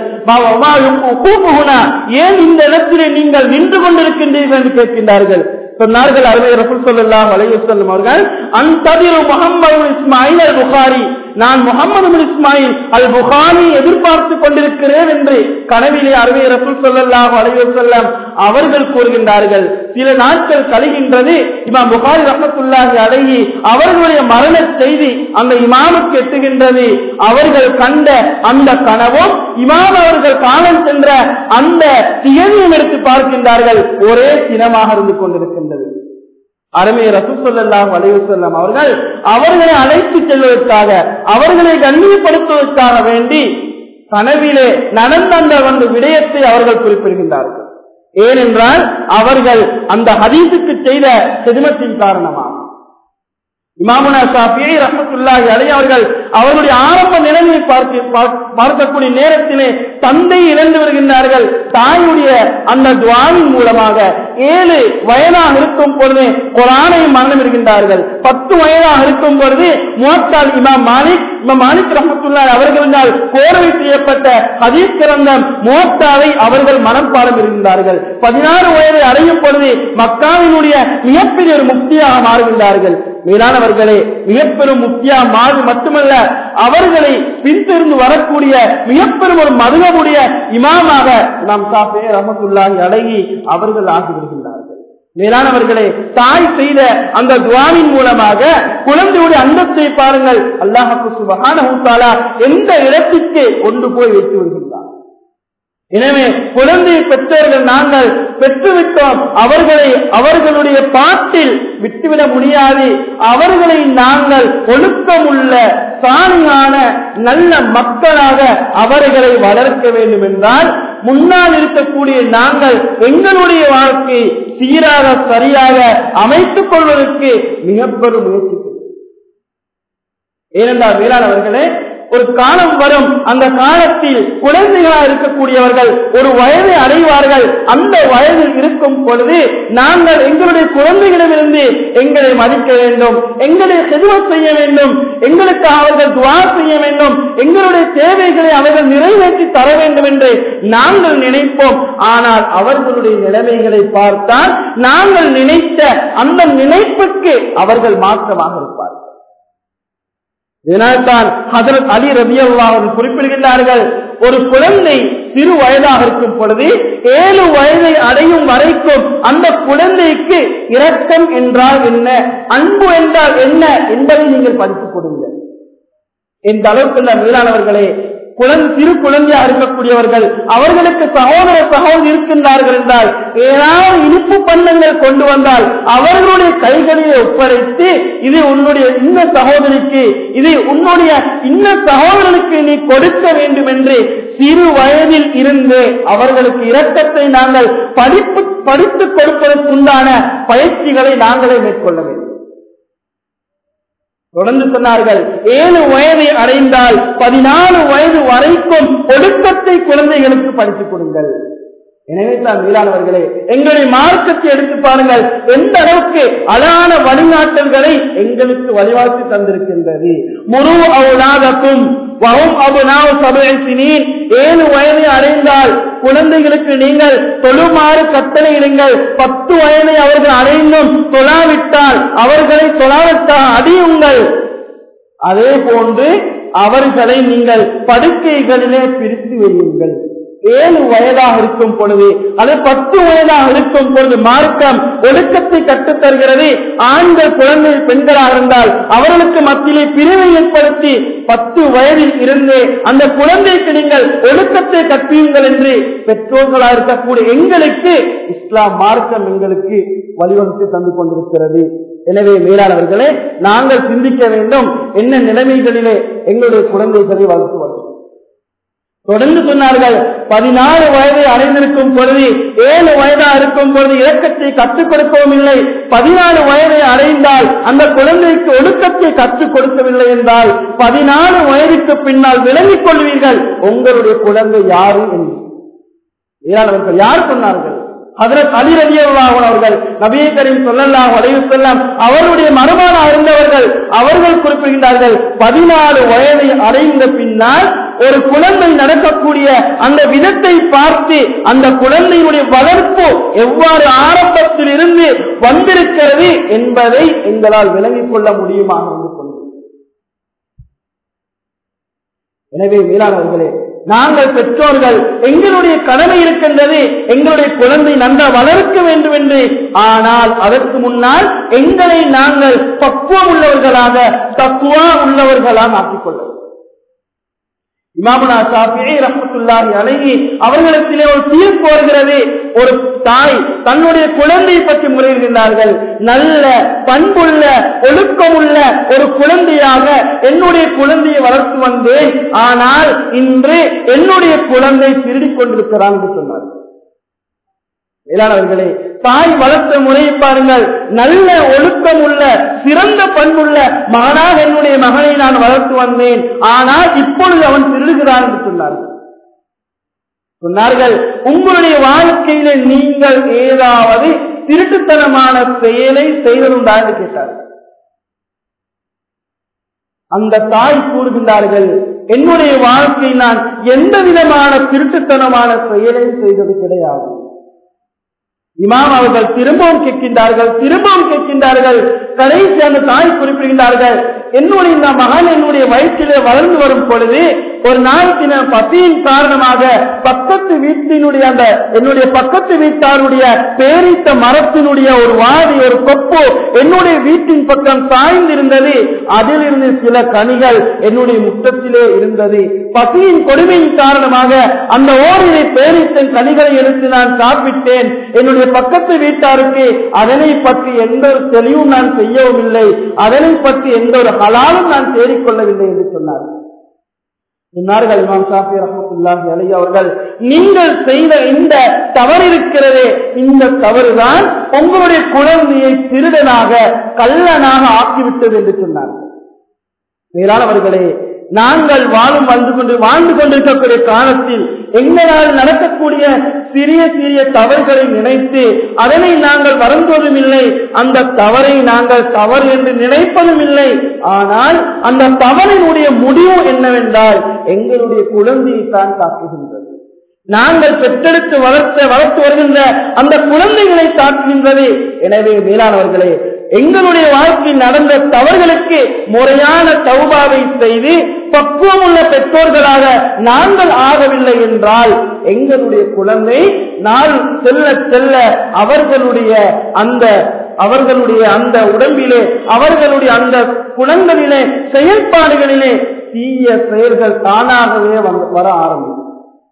ஏன் இந்த இடத்திலே நீங்கள் நின்று கொண்டிருக்கின்றீர்கள் என்று கேட்கின்றார்கள். சொன்னார்கள் அருமை ரசூல் ஸல்லல்லாஹு அலைஹி வஸல்லம் அவர்கள், அன்ததிரு முஹம்மது இஸ்மாயில் அல் புகாரி, நான் முஹம்மது பின் இஸ்மாயில் அல் புகாரி எதிர்பார்த்து கொண்டிருக்கிறேன் என்று கனவிலே அருமை ரசூல் ஸல்லல்லாஹு அலைஹி வஸல்லம் அவர்கள் கூறுகின்றார்கள். சில நாட்கள் கழிகின்றது. இமாம் புகாரி ரஹ்மத்துல்லாஹி அலைஹி அவர்களுடைய மரண செய்தி அந்த இமாமுக்கு எட்டுகின்றது. அவர்கள் கண்ட அந்த கனவும் இமாம் அவர்கள் காலம் சென்ற அந்த தியதியும் எடுத்து பார்க்கின்றார்கள். ஒரே தினமாக இருந்து கொண்டிருக்கின்றது. அருமை ரசூல் ஸல்லல்லாஹு அலைஹி வஸல்லம் அவர்கள் அவர்களை அழைத்து செல்வதற்காக, அவர்களை கண்ணியப்படுத்துவதற்காக வேண்டி கனவிலே நடந்த அந்த விடயத்தை அவர்கள் குறிப்பிடுகின்றார்கள். ஏனென்றால் அவர்கள் அந்த ஹதீஸுக்கு செய்த ஹிதுமத்தின் காரணமாக. இமாமுனா ஷாஃபிஈ ரஹ்மத்துல்லாஹி அலைஹி அவர்கள் அவர்களுடைய ஆரம்ப நிலைமையை பார்க்கக்கூடிய நேரத்திலே தந்தை இழந்து வருகின்றார்கள். தாயுடைய அந்த துஆவின் மூலமாக ஏழு வயதாக இருக்கும் பொழுது குர்ஆனை மரணம் இருக்கின்றார்கள். பத்து வயதாக இருக்கும் பொழுது முவத்தால் இமாம் மாலிக் இமாம் மாலிக் ரஹ்மத்துல்லாஹி அவர்களால் கோரவை செய்யப்பட்ட ஹதீஸ் கிரந்தம் முவத்தாவை அவர்கள் மனப்பாடம் இருக்கின்றார்கள். பதினாறு வயதை அடையும் பொழுது மக்காவினுடைய மிகப்பெரிய ஒரு முஃப்தியாக மாறுகின்றார்கள். மேலானவர்களே, மிகப்பெரும் முஃப்தியா மாறு மட்டுமல்ல, அவர்களை பின்தொடர்ந்து வரக்கூடிய மிகப்பெரும் ஒரு மதுஹபுடைய இமாமாக இமாம் ஷாஃபிஈ ரஹ்மத்துல்லாஹி அலைஹி அவர்கள் ஆகிவிடுகின்றார்கள். மேலானவர்களே, தாய் செய்த அந்த துஆவின் மூலமாக குழந்தையுடைய அந்தத்தை பாருங்கள். அல்லாஹ் சுப்ஹானஹு வ தஆலா எந்த இடத்திற்கு கொண்டு போய் வைத்து வருகின்றார். எனவே குழந்தையை பெற்றவர்கள் நாங்கள் பெற்றுவிட்டோம், அவர்களை அவர்களுடைய பாட்டில் விட்டுவிட முடியாது. அவர்களை நாங்கள் ஒழுக்கமுள்ள சாலியான நல்ல மக்களாக அவர்களை வளர்க்க வேண்டும் என்றால் முன்னால் இருக்கக்கூடிய நாங்கள் எங்களுடைய வாழ்க்கையை சீராக சரியாக அமைத்துக் கொள்வதற்கு மிக பெரும் முயற்சி. ஏனென்றால் வேளாளர்களே, ஒரு காலம் வரும், அந்த காலத்தில் குழந்தைகளாக இருக்கக்கூடியவர்கள் ஒரு வயதை அடைவார்கள். அந்த வயதில் இருக்கும் பொழுது நாங்கள் எங்களுடைய குழந்தைகளிடமிருந்து எங்களை மதிக்க வேண்டும், எங்களை ஹிதுமத் செய்ய வேண்டும், எங்களுக்கு அவர்கள் துஆ செய்ய வேண்டும், எங்களுடைய தேவைகளை அவர்கள் நிறைவேற்றி தர வேண்டும் என்று நாங்கள் நினைப்போம். ஆனால் அவர்களுடைய நிலைமைகளை பார்த்தால் நாங்கள் நினைத்த அந்த நினைப்புக்கு அவர்கள் மாற்றமாக இருப்பார்கள். இதனால்தான் ஹஜ்ரத் அலி ரலியல்லாஹு அன்ஹு குறிப்பிடுகின்றார்கள், ஒரு குழந்தை சிறு வயதாக இருக்கும் பொழுது ஏழு வயதை அடையும் வரைக்கும் அந்த குழந்தைக்கு இரக்கம் என்றால் என்ன, அன்பு என்றால் என்ன என்பதை நீங்கள் படித்துக் கொடுங்கள். எந்த அளவுக்கு மேலானவர்களே, குழந்தை சிறு குழந்தையாக இருக்கக்கூடியவர்கள் அவர்களுக்கு சகோதர சகோதரி இருக்கின்றார்கள் என்றால் ஏதாவது இனிப்பு பண்டங்கள் கொண்டு வந்தால் அவர்களுடைய கைகளிலே ஒப்படைத்து இது உன்னுடைய இன்ன சகோதரிக்கு, இது உன்னுடைய இன்ன சகோதரனுக்கு நீ கொடுக்க வேண்டும் என்று சிறு வயதில் இருந்து அவர்களுக்கு இரக்கத்தை நாங்கள் படிப்பு படித்துக் கொடுப்பதற்குண்டான பயிற்சிகளை நாங்களே மேற்கொள்ள வேண்டும். தொடர்ந்து சொன்னார்கள், ஏழு வயதை அடைந்தால் பதினாலு வயது வரைக்கும் ஒழுக்கத்தை குழந்தைகளுக்கு படித்துக் கொடுங்கள். எனவே தான் மேலானவர்களே, எங்களுடைய மார்க்கத்தை எடுத்து பாருங்கள், எந்த அளவுக்கு அழகான வழிகாட்டல்களை எங்களுக்கு வழிகாட்டி தந்திருக்கின்றது. முரு அவுலாதக்கும் வஹும் அப்னாஉ சப்இ சினீன், ஏழு வயதை அடைந்தால் குழந்தைகளுக்கு நீங்கள் தொழுமாறு கட்டளையிடுங்கள். பத்து வயதை அவர்கள் அடைந்தும் தொழாவிட்டால் அவர்களை தொழாவிட்டால் அடியுங்கள். அதே போன்று அவர்களை நீங்கள் படுக்கைகளிலே பிரித்து வையுங்கள். ஏழு வயதாக இருக்கும் பொழுது அது பத்து வயதாக இருக்கும் பொழுது மார்க்கம் ஒழுக்கத்தை கற்றுத் தருகிறது. ஆண்கள் குழந்தை பெண்களாக இருந்தால் அவர்களுக்கு மத்தியிலே பிரிவை ஏற்படுத்தி பத்து வயதில் இருந்து அந்த குழந்தைக்கு நீங்கள் ஒழுக்கத்தை கற்பீங்கள் என்று பெற்றோர்களாக இருக்கக்கூடிய எங்களுக்கு இஸ்லாம் மார்க்கம் எங்களுக்கு வழிவகுத்து தந்து கொண்டிருக்கிறது. எனவே மேலானவர்களே, நாங்கள் சிந்திக்க வேண்டும், என்ன நிலைமைகளிலே எங்களுடைய குழந்தைகளை வளர்த்து வருகிறோம். தொடர்ந்து சொன்னார்கள், பதினாறு வயதை அடைந்திருக்கும் பொழுது ஏழு வயதாக இருக்கும் பொழுது இரக்கத்தை கற்றுக் கொடுக்கவும் இல்லை. பதினாலு வயதை அடைந்தால் அந்த குழந்தைக்கு ஒழுக்கத்தை கற்றுக் கொடுக்கவில்லை என்றால் பதினாலு வயதுக்கு பின்னால் விளங்கிக் கொள்வீர்கள் உங்களுடைய குழந்தை யாரு என்று. ஏழானவர்கள் யார் சொன்னார்கள்? ஹஜ்ரத் அலி ரலியல்லாஹு அன்ஹு அவர்கள், நபி கரீம் ஸல்லல்லாஹு அலைஹி வஸல்லம் அவருடைய மருமகனாக இருந்தவர்கள். அவர்கள் குறிப்பிடுகின்றார்கள், பதினாலு வயதை அடைந்த பின்னால் ஒரு குழந்தை நடக்கக்கூடிய அந்த விதத்தை பார்த்து அந்த குழந்தையினுடைய வளர்ப்பு எவ்வாறு ஆரம்பத்தில் இருந்து வந்திருக்கிறது என்பதை எங்களால் விளங்கிக் கொள்ள முடியுமா என்று சொன்னார். எனவே மேலானவர்களே, நாங்கள் பெற்றோர்கள் எங்களுடைய கடமை இருக்கின்றது, எங்களுடைய குழந்தை நன்றாக வளர்க்க வேண்டும் என்று. ஆனால் அதற்கு முன்னால் எங்களை நாங்கள் பக்குவம் உள்ளவர்களாக தக்வா உள்ளவர்களாக ஆக்கிக்கொள்ள வேண்டும். இமாமுனா ஷாஃபிஈ ரஹ்மத்துல்லாஹி அலைஹி அவர்களிடத்திலே ஒரு தீர்ப்பு வருகிறது. ஒரு தாய் தன்னுடைய குழந்தையை பற்றி முறையிடுகின்றார்கள், நல்ல பண்புள்ள ஒழுக்கமுள்ள ஒரு குழந்தையாக என்னுடைய குழந்தையை வளர்த்து வந்தேன், ஆனால் இன்று என்னுடைய குழந்தை திருடிக் கொண்டிருக்கிறான் என்று சொன்னார். மேலானவர்களே, தாய் வளர்த்த முறையை பாருங்கள். நல்ல ஒழுக்கம் உள்ள சிறந்த பண்புள்ள மகனாக என்னுடைய மகனை நான் வளர்த்து வந்தேன், ஆனால் இப்பொழுது அவன் திருடுகிறான் என்று சொன்னார்கள். சொன்னார்கள், உங்களுடைய வாழ்க்கையில நீங்கள் ஏதாவது திருட்டுத்தனமான செயலை செய்வதுண்டா என்று கேட்டார்கள். அந்த தாய் கூறுகின்றார்கள், என்னுடைய வாழ்க்கை நான் எந்த விதமான திருட்டுத்தனமான செயலை செய்தது கிடையாது. இமாம் அவர்கள் திரும்பவும் கேட்கின்றார்கள் திரும்பவும் கேட்கின்றார்கள் கடைசி அந்த தாய் குறிப்பிடுகின்றார்கள், என்னுடைய இந்த மகன் என்னுடைய வயிற்றிலே வளர்ந்து வரும் பொழுது ஒரு நாளைக்கு பசியின் காரணமாக பக்கத்து வீட்டினுடைய அந்த என்னுடைய பக்கத்து வீட்டாருடைய பேரித்த மரத்தினுடைய ஒரு வாடி ஒரு கொப்பு என்னுடைய வீட்டின் பக்கம் சாய்ந்திருந்தது. அதிலிருந்து சில கனிகள் என்னுடைய முற்றத்திலே இருந்தது. பசியின் கொடுமையின் காரணமாக அந்த ஓரிரை பேரித்த கனிகளை எடுத்து நான் சாப்பிட்டேன். என்னுடைய பக்கத்து வீட்டாருக்கு அதனை பற்றி எந்த ஒரு தெளிவும் நான் செய்யவும் இல்லை, அதனை பற்றி எந்த ஒரு ஹலாலும் நான் தேடிக்கொள்ளவில்லை என்று சொன்னார். சொன்னார்கள் இமாம் ஷாஃபி ரஹ்மத்துல்லாஹி அலைஹி அவர்கள், நீங்கள் செய்த இந்த தவறு இருக்கிறதே, இந்த தவறுதான் உங்களுடைய குழந்தையை திருடனாக கள்ளனாக ஆக்கிவிட்டது என்று சொன்னார்கள். மேலானவர்களே, நாங்கள் வாழும் வந்து கொண்டு வாழ்ந்து கொண்டிருக்கக்கூடிய காலத்தில் எங்களால் நடக்கக்கூடிய சிறிய சிறிய தவறுகளை நினைத்து அதனை நாங்கள் வருந்துவதும் இல்லை, அந்த தவறை நாங்கள் தவறு என்று நினைப்பதும் இல்லை. ஆனால் அந்த தவறினுடைய முடிவு என்னவென்றால் எங்களுடைய குழந்தையை தான் தாக்குகின்றது. நாங்கள் பெற்றெடுத்து வளர்த்த வளர்த்து வருகின்ற அந்த குழந்தைகளை தாக்குகின்றது. எனவே மேலானவர்களே, எங்களுடைய வாழ்க்கையில் நடந்த தவறுகளுக்கு முறையான தௌபாவை செய்து பக்குவம் உள்ள பெற்றோர்களாக நாங்கள் ஆகவில்லை என்றால் எங்களுடைய குழந்தை நாள் செல்ல செல்ல அவர்களுடைய அந்த அவர்களுடைய அந்த உடம்பிலே அவர்களுடைய அந்த குணங்களிலே செயல்பாடுகளிலே தீய செயல்கள் தானாகவே வர ஆரம்பிக்கும்.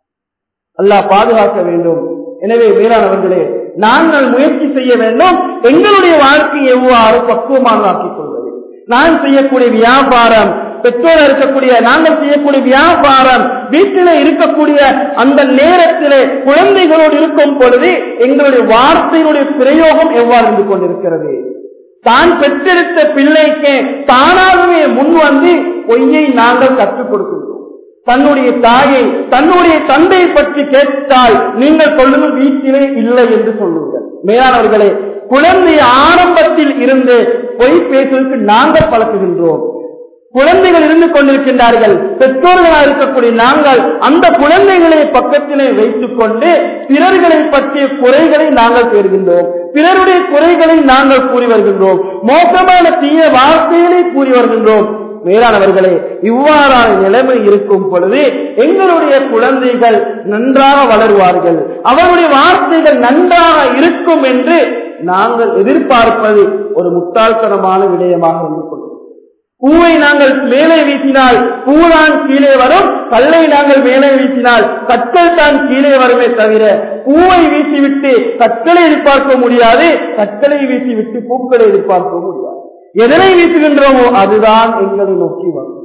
அல்லாஹ் பாதுகாக்க வேண்டும். எனவே வேளாண்வர்களே, நாங்கள் முயற்சி செய்ய வேண்டும் எங்களுடைய வாழ்க்கையை எவ்வாறு பக்குவமாக ஆக்கிக் கொள்வது. நான் செய்யக்கூடிய வியாபாரம், பெற்றோர் இருக்கக்கூடிய நாங்கள் செய்யக்கூடிய வியாபாரம், வீட்டிலே இருக்கக்கூடிய அந்த நேரத்திலே குழந்தைகளோடு இருக்கும் பொழுது எங்களுடைய வார்த்தையினுடைய பிரயோகம் எவ்வாறு இருந்து கொண்டிருக்கிறது. தான் பெற்றெடுத்த பிள்ளைக்கு தானாகவே முன் வந்து பொய்யை நாங்கள் கற்றுக் கொடுக்கின்றோம். தன்னுடைய தாயை தன்னுடைய தந்தையை பற்றி கேட்டால் நீங்கள் சொல்லுங்கள் வீட்டிலே இல்லை என்று சொல்லுங்கள். மேலானவர்களே, குழந்தை ஆரம்பத்தில் இருந்து பொய் பேசுவதற்கு நாங்கள் பழக்குகின்றோம். குழந்தைகள் இருந்து கொண்டிருக்கின்றார்கள், பெற்றோர்களாக இருக்கக்கூடிய நாங்கள் அந்த குழந்தைகளை பக்கத்திலே வைத்துக் கொண்டு பிறர்களை பற்றிய குறைகளை நாங்கள் தேடுகின்றோம், பிறருடைய குறைகளை நாங்கள் கூறி வருகின்றோம், மோசமான தீய வார்த்தைகளை கூறி வருகின்றோம். மேலானவர்களே, இவ்வாறான நிலைமை இருக்கும் பொழுது எங்களுடைய குழந்தைகள் நன்றாக வளருவார்கள், அவருடைய வார்த்தைகள் நன்றாக இருக்கும் என்று நாங்கள் எதிர்பார்ப்பது ஒரு முட்டாள்தனமான விடயமாக இருந்து கொள்ளும். பூவை நாங்கள் மேலே வீசினால் பூதான் கீழே வரும், கல்லை நாங்கள் மேலே வீசினால் கற்கள் தான் கீழே வருமே தவிர பூவை வீசிவிட்டு கற்களை எதிர்பார்க்க முடியாது, கற்களை வீசிவிட்டு பூக்களை எதிர்பார்க்க முடியாது. எதனை வீசுகின்றோமோ அதுதான் எங்களை நோக்கி வரும்.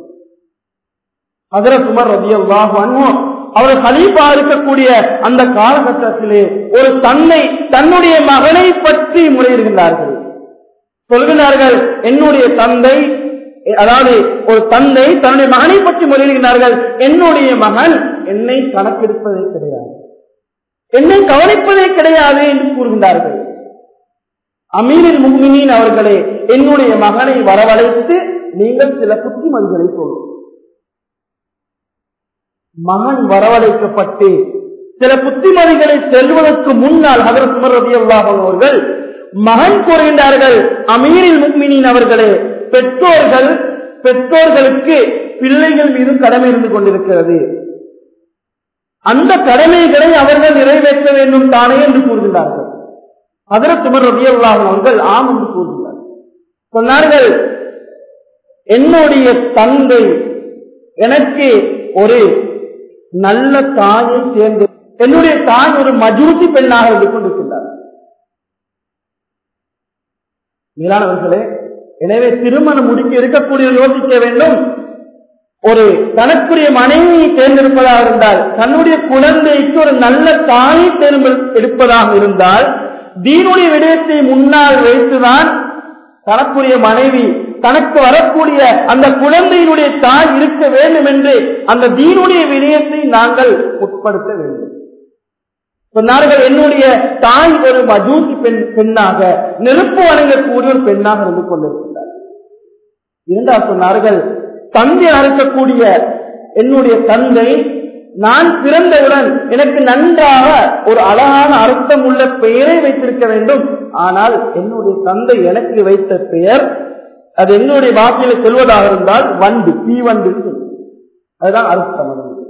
ஹஜ்ரத் உமர் ரலியல்லாஹு அன்ஹு அவர் கலீஃபா இருக்கக்கூடிய அந்த காலகட்டத்திலே ஒரு தன்னை தன்னுடைய மகனை பற்றி முறையிடுகின்றார்கள். சொல்கிறார்கள், என்னுடைய தந்தை, அதாவது ஒரு தந்தை தன்னுடைய மகனை பற்றி முறையிடுகிறார்கள், என்னுடைய மகன் என்னை கணக்கெடுப்பதே கிடையாது, என்னை கவனிப்பதே கிடையாது என்று கூறுகின்றார்கள். அமீருல் முஃமினீன் அவர்களே, என்னுடைய மகனை வரவழைத்து நீங்கள் சில புத்திமதிகளை சொல்லுங்கள். மகன் வரவழைக்கப்பட்டு சில புத்திமதிகளை செல்வதற்கு முன்னால் ஹஜ்ரத் உமர் ரலியல்லாஹு அன்ஹு அவர்கள் மகன் கூறுகின்றார்கள், அமீருல் முஃமினீன் அவர்களே, பெற்றோர்கள் பெற்றோர்களுக்கு பிள்ளைகள் மீது கடமை இருந்து கொண்டிருக்கிறது, அந்த கடமைகளை அவர்கள் நிறைவேற்ற வேண்டும் தானே என்று கூறுகிறார்கள். ஹஜ்ரத் உமர் ரலியல்லாஹு அன்ஹு அவர்கள் ஆம் என்று கூறுகிறார். சொன்னார்கள், என்னுடைய தந்தை எனக்கு ஒரு நல்ல தாயை சேர்ந்து, என்னுடைய தாய் ஒரு மஜூசி பெண்ணாக இருந்து கொண்டிருக்கின்றார். மேலானவர்களே, எனவே திருமணம் முடிக்க இருக்கக்கூடிய யோசிக்க வேண்டும். ஒரு தனக்குரிய மனைவியை தேர்ந்தெடுப்பதாக இருந்தால், தன்னுடைய குழந்தைக்கு ஒரு நல்ல தாயை தேர்ந்தெடுப்பதாக இருந்தால் தீனுடைய விடயத்தை முன்னால் வைத்துதான் தனக்குரிய மனைவி தனக்கு வரக்கூடிய அந்த குழந்தையினுடைய தாய் இருக்க வேண்டும் என்று அந்த தீனுடைய விடயத்தை நாங்கள் உட்படுத்த வேண்டும். சொன்னார்கள், என்னுடைய தாய் ஒரு மஜூசி பெண் பெண்ணாக நெருப்பு வழங்கக்கூடிய ஒரு பெண்ணாக இருந்து கொண்டிருக்கிறார். இரண்டாவது சொன்னார்கள், தந்தை அறுக்கக்கூடிய என்னுடைய தந்தை நான் பிறந்தவுடன் எனக்கு நன்றாக ஒரு அழகான அர்த்தம் உள்ள பெயரை வைத்திருக்க வேண்டும். ஆனால் என்னுடைய தந்தை எனக்கு வைத்த பெயர், அது என்னுடைய வார்த்தையில சொல்வதாக இருந்தால் வண்டு, தீ வண்டு, அதுதான் அர்த்தம்.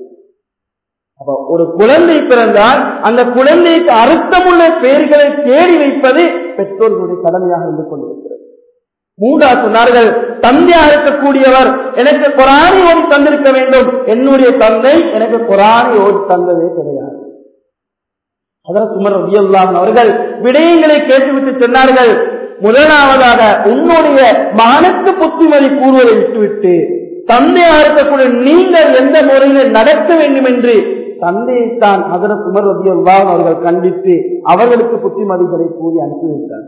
அப்ப ஒரு குழந்தை பிறந்தால் அந்த குழந்தைக்கு அர்த்தமுள்ள பெயர்களை தேடி வைப்பது பெற்றோர்களுடைய கடமையாக இருந்து கொண்டிருக்கிறது. மூன்றாவது சொன்னார்கள், தந்தையாக இருக்கக்கூடியவர் எனக்கு குர்ஆனை ஓதி தந்திருக்க வேண்டும். என்னுடைய தந்தை எனக்கு குர்ஆனை ஓதி தந்ததே கிடையாது. ஹஜ்ரத் உமர் ரலியல்லாஹு அன்ஹு அவர்கள் விடயங்களை கேட்டுவிட்டு சொன்னார்கள், முதலாவதாக உன்னுடைய மகனுக்கு புத்திமதி கூறுவதை விட்டுவிட்டு தந்தையாக இருக்கக்கூடிய நீங்கள் எந்த முறையில் நடக்க வேண்டும் என்று தந்தையைத்தான் ஹஜ்ரத் உமர் ரலியல்லாஹு அன்ஹு அவர்கள் கண்டித்து அவர்களுக்கு புத்திமதிகளை கூறி அனுப்பி வைத்தார்.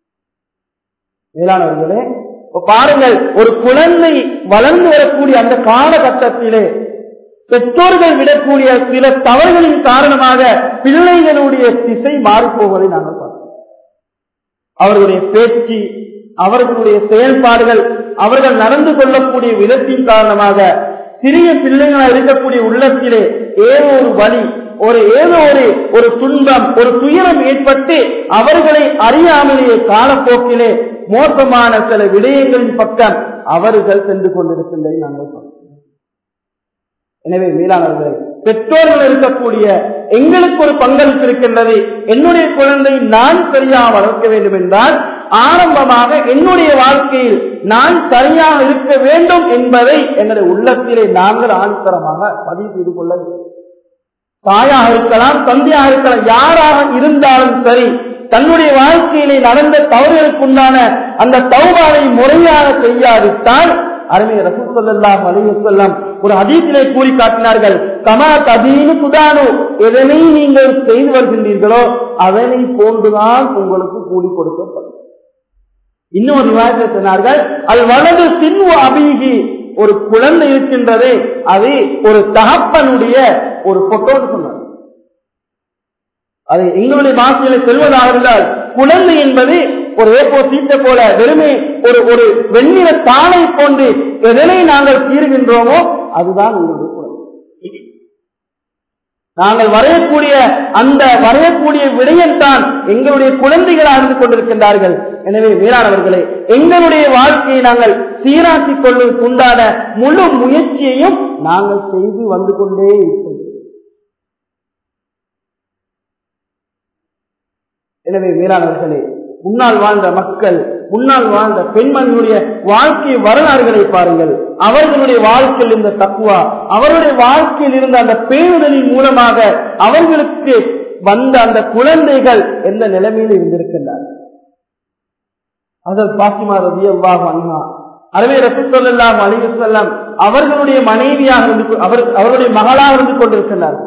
மேலானவர்களே, பாருங்கள், ஒரு குழந்தை வளர்ந்து வரக்கூடிய அந்த காலகட்டத்திலே பெற்றோர்கள் விடக்கூடிய சில தவறுகளின் காரணமாக பிள்ளைகளுடைய திசை மாறிப்போவதை நாங்கள் பார்க்கிறோம். அவர்களுடைய பேச்சு, அவர்களுடைய செயல்பாடுகள், அவர்கள் நடந்து கொள்ளக்கூடிய விதத்தின் காரணமாக சிறிய பிள்ளைகளாக இருக்கக்கூடிய உள்ளத்திலே ஏதோ ஒரு வலி, ஒரு ஏதோ ஒரு ஒரு துன்பம், ஒரு துயரம் ஏற்பட்டு அவர்களை அறியாமலேயே காலப்போக்கிலே மோசமான சில விடயங்களின் பக்கம் அவர்கள் சென்று கொண்டிருக்கின்றதை நாங்கள் பார்க்கிறோம். எனவே மேலானவர்கள், பெற்றோர்கள் இருக்கக்கூடிய எங்களுக்கு ஒரு பங்களிப்பு இருக்கின்றது. என்னுடைய குழந்தை நான் சரியாக வளர்க்க வேண்டும் என்றால் ஆரம்பமாக என்னுடைய வாழ்க்கையில் நான் சரியாக இருக்க வேண்டும் என்பதை எங்களுடைய உள்ளத்திலே நாங்கள் ஆணித்தரமாக பதிவு செய்து கொள்ள வேண்டும். தாயாக இருக்கலாம், தந்தையாக இருக்கலாம், யாராக இருந்தாலும் சரி, தன்னுடைய வாழ்க்கையிலே நடந்த தவறுகளுக்குண்டான அந்த தௌபாவை முறையாக செய்யாவிட்டால், அருமை ரசூல் ஸல்லல்லாஹு அலைஹி வஸல்லம் ஒரு ஹதீஸிலே கூறி காட்டினார்கள், கமா ததீனு துதானு, எதனை நீங்கள் செய்து வருகின்றீர்களோ அதனை போன்றுதான் உங்களுக்கு கூலி கொடுக்கப்படும். இன்னொரு ரிவாயத்தில் சொன்னார்கள், அல் வலது சின்வு அபீஹி, ஒரு குழந்தை இருக்கின்றதே அது ஒரு தகப்பனுடைய ஒரு போட்டோன்னு சொன்னார். அது எங்களுடைய பாஷையில செல்வதாக இருந்தால் குழந்தை என்பது ஒரு ஏப்போ சீட்டை போல வெறுமே ஒரு ஒரு வெண்ணிற தாளை போன்று எதனை நாங்கள் தீர்கின்றோமோ அதுதான் எங்களுடைய குழந்தை. நாங்கள் வரையக்கூடிய அந்த வரையக்கூடிய விடயம்தான் எங்களுடைய குழந்தைகளாக இருந்து கொண்டிருக்கின்றார்கள். எனவே மேலானவர்களே, எங்களுடைய வாழ்க்கையை நாங்கள் சீராக்கிக் கொள்வதற்கு உண்டான முழு முயற்சியையும் நாங்கள் செய்து வந்து கொண்டே இருக்கிறோம். எனவே மேலானவர்களே, முன்னால் வாழ்ந்த மக்கள், முன்னால் வாழ்ந்த பெண்மணியுடைய வாழ்க்கை வரலாறுகளை பாருங்கள். அவர்களுடைய வாழ்க்கையில் இருந்த தக்வா, அவருடைய வாழ்க்கையில் இருந்த அந்த பேணுதலின் மூலமாக அவர்களுக்கு வந்த அந்த குழந்தைகள் எந்த நிலைமையில் இருந்திருக்கின்றார்கள். ஹஜ்ரத் ஃபாத்திமா ரலியல்லாஹு அன்ஹா, அருமை ரசூல் ஸல்லல்லாஹு அலைஹி வஸல்லம் அவர்களுடைய மனைவியாக இருந்து அவர் அவருடைய மகளாக இருந்து கொண்டிருக்கிறார்கள்.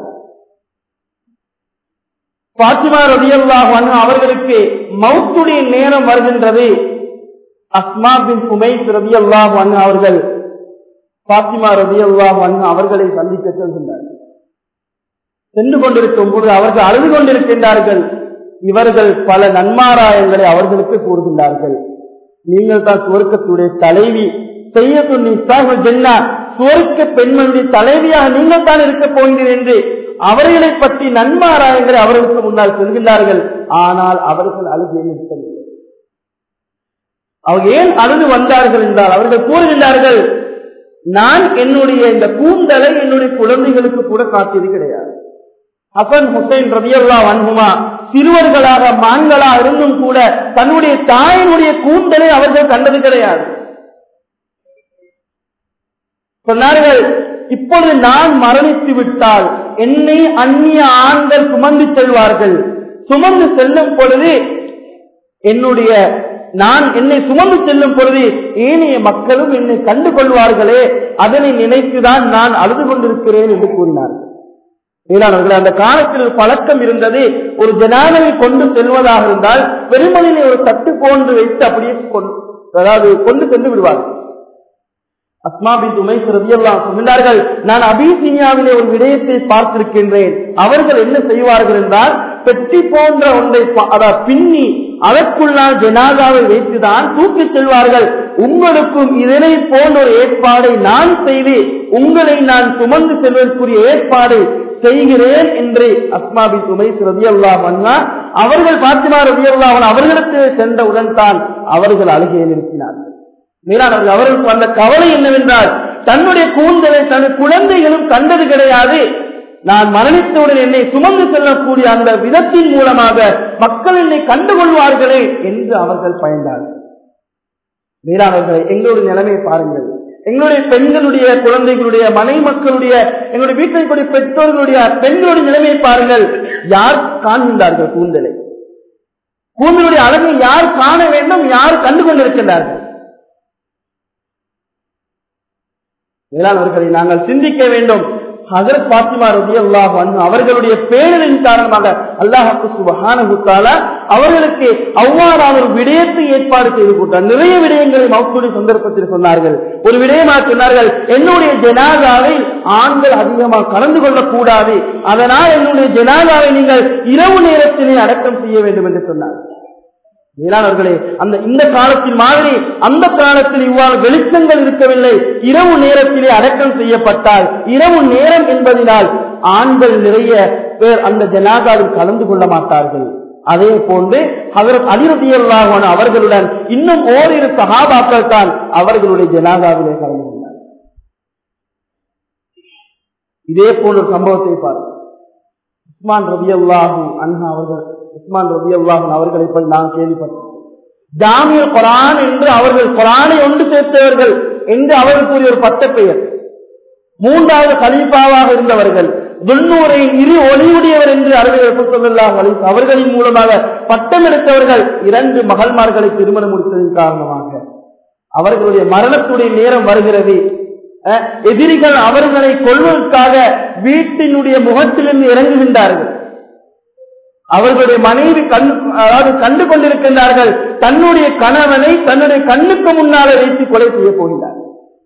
ஃபாத்திமா ரலியல்லாஹு அன்ஹா அவர்களுக்கு மௌத்துடைய நேரம் வருகின்றது. அஸ்மா பின் உமைஸ் ரலியல்லாஹு அன்ஹா அவர்கள் ஃபாத்திமா ரலியல்லாஹு அன்ஹா அவர்களை சந்திக்க செல்கின்றார்கள். சென்று கொண்டிருக்கும் போது அவர்கள் அழுது கொண்டிருக்கின்றார்கள். இவர்கள் பல நன்மாராயங்களை அவர்களுக்கு கூறுகின்றார்கள். நீங்கள் தான் சுவர்க்கத்துடைய தலைவி, செய்யது நிசாஹு ஜன்னா, சுவர்க்க பெண்மணியுடைய தலைவியாக நீங்கள் தான் இருக்க போகிறீர்கள் என்று அவர்களை பற்றி நன்மாராயங்களை அவர்களுக்கு முன்னால் சொல்கின்றார்கள். ஆனால் அவர்கள் அழுது நிற்கவில்லை. அவங்க ஏன் அழுது வந்தார்கள் என்றால் அவர்கள் கூறுகின்றார்கள், நான் என்னுடைய இந்த கூந்தலை என்னுடைய குழந்தைகளுக்கு கூட காட்டியது கிடையாது. ஹசன் ஹுசைன் ரலியல்லாஹு அன்ஹுமா சிறுவர்களாக மான்களாக இருந்தும் கூட தன்னுடைய தாயினுடைய கூந்தலை அவர்கள் கண்டது கிடையாது. சொன்னார்கள், இப்பொழுது நான் மரணித்து விட்டால் என்னை அந்நிய ஆண்கள் சுமந்து செல்வார்கள். சுமந்து செல்லும் பொழுது என்னுடைய நான் என்னை சுமந்து செல்லும் பொழுது ஏனைய மக்களும் என்னை கண்டு கொள்வார்களே, அதனை நினைத்துதான் நான் அழுது கொண்டிருக்கிறேன் என்று கூறினார்கள். மேலானவர்களே, அந்த காலத்தில் ஒரு பழக்கம் இருந்தது. ஒரு ஜனாதவை கொண்டு செல்வதாக இருந்தால் பெருமதிலே ஒரு தட்டு போன்று வைத்து அப்படியே அதாவது கொண்டு சென்று விடுவார்கள். அஸ்மா பின் உமைஸ் ரலியல்லாஹு அன்ஹா சொன்னார்கள், நான் அபிசீனியாவிலே ஒரு விடயத்தை பார்த்திருக்கின்றேன். அவர்கள் என்ன செய்வார்கள் என்றால் பெட்டி போன்ற ஒன்றை பின்னி அதற்குள்ளால் ஜனாதாவை வைத்துதான் தூக்கி செல்வார்கள். உங்களுக்கும் இதனை போன்ற ஒரு ஏற்பாடை நான் செய்து உங்களை நான் சுமந்து செல்வதற்குரிய ஏற்பாடு செய்கிறேன் என்று அஸ்மா பின் உமைஸ் ரலியல்லாஹு அன்ஹா அவர்கள் பாத்திமா ரலியல்லாஹு அன்ஹா அவர்களுக்கு சென்றவுடன் தான் அவர்கள் அழுகையை நிறுத்தினார்கள். மீரானவர்கள் அவர்களுக்கு அந்த கவலை என்னவென்றால், தன்னுடைய கூந்தலை தன் குழந்தைகளும் கண்டது கிடையாது, நான் மரணித்தவுடன் என்னை சுமந்து செல்லக்கூடிய அந்த விதத்தின் மூலமாக மக்கள் என்னை கண்டுகொள்வார்களே என்று அவர்கள் பயந்தார்கள். மீரானவர்களை எங்களுடைய நிலைமையை பாருங்கள். எங்களுடைய பெண்களுடைய குழந்தைகளுடைய மனை மக்களுடைய எங்களுடைய வீட்டில் கூடிய பெற்றோர்களுடைய பெண்களுடைய நிலைமையை பாருங்கள். யார் காண்கின்றார்கள் கூந்தலை? கூந்தலுடைய அழகை யார் காண வேண்டும்? யார் கண்டுகொண்டிருக்கின்றார்கள்? மேலானவர்களை நாங்கள் சிந்திக்க வேண்டும். ஹஜ்ரத் பாத்திமா ரலியல்லாஹு அன்ஹா அவர்களுடைய பேரின் காரணமாக அல்லாஹ் சுப்ஹானஹு வ தஆலா அவர்களுக்கு அவ்வாறான ஒரு விடயத்தை ஏற்பாடு செய்து கொடுத்தார். நிறைய விடயங்களை மௌத்துடைய சந்தர்ப்பத்தில் சொன்னார்கள். ஒரு விடயமாக சொன்னார்கள், என்னுடைய ஜனாசாவை ஆண்கள் அதிகமாக கலந்து கொள்ளக்கூடாது, அதனால் என்னுடைய ஜனாசாவை நீங்கள் இரவு நேரத்திலே அடக்கம் செய்ய வேண்டும் என்று சொன்னார்கள். மேலானவர்களே, அந்த இந்த காலத்தில் மாதிரி அந்த காலத்தில் இவ்வாறு வெளிச்சங்கள் இருக்கவில்லை. இரவு நேரத்திலே அடக்கம் செய்யப்பட்டால் இரவு நேரம் என்பதனால் ஆண்கள் நிறைய பேர் அந்த ஜனாசாவில் கலந்து கொள்ள மாட்டார்கள். அதே போன்று ஹஜ்ரத் அலி ரலியல்லாஹு அன்ஹு அவர்களுடன் இன்னும் ஓரிரு சஹாபாக்கள் தான் அவர்களுடைய ஜனாசாவிலே கலந்து கொண்டார். இதே போன்ற சம்பவத்தை பாருங்கள். உஸ்மான் ரலியல்லாஹு அன்ஹு அவர்கள் உஸ்மான் ரலியல்லாஹு அன்ஹு அவர்களை பற்றி நான் கேள்விப்பட்டேன். ஜாமியுல் குர்ஆன் என்று அவர்கள் குர்ஆனை ஒன்று சேர்த்தவர்கள் என்று அவர்களுக்கு ஒரு பட்ட பெயர். மூன்றாவது கலீஃபாவாக இருந்தவர்கள், துன்னூரையின் இரு ஒளியுடையவர் என்று அறிவியல் ஸல்லல்லாஹு அலைஹி வஸல்லம் அவர்களின் மூலமாக பட்டம் எடுத்தவர்கள். இரண்டு மகள்மார்களை திருமணம் முடித்ததன் காரணமாக அவர்களுடைய மரணத்துடைய நேரம் வருகிறது. எதிரிகள் அவர்களை கொல்வதற்காக வீட்டினுடைய முகத்திலிருந்து இறங்குகின்றார்கள். அவர்களுடைய மனைவி கண் அதாவது கண்டு கொண்டிருக்கின்றார்கள். தன்னுடைய கணவனை தன்னுடைய கண்ணுக்கு முன்னாலே வைத்து கொலை செய்ய போகிறார்.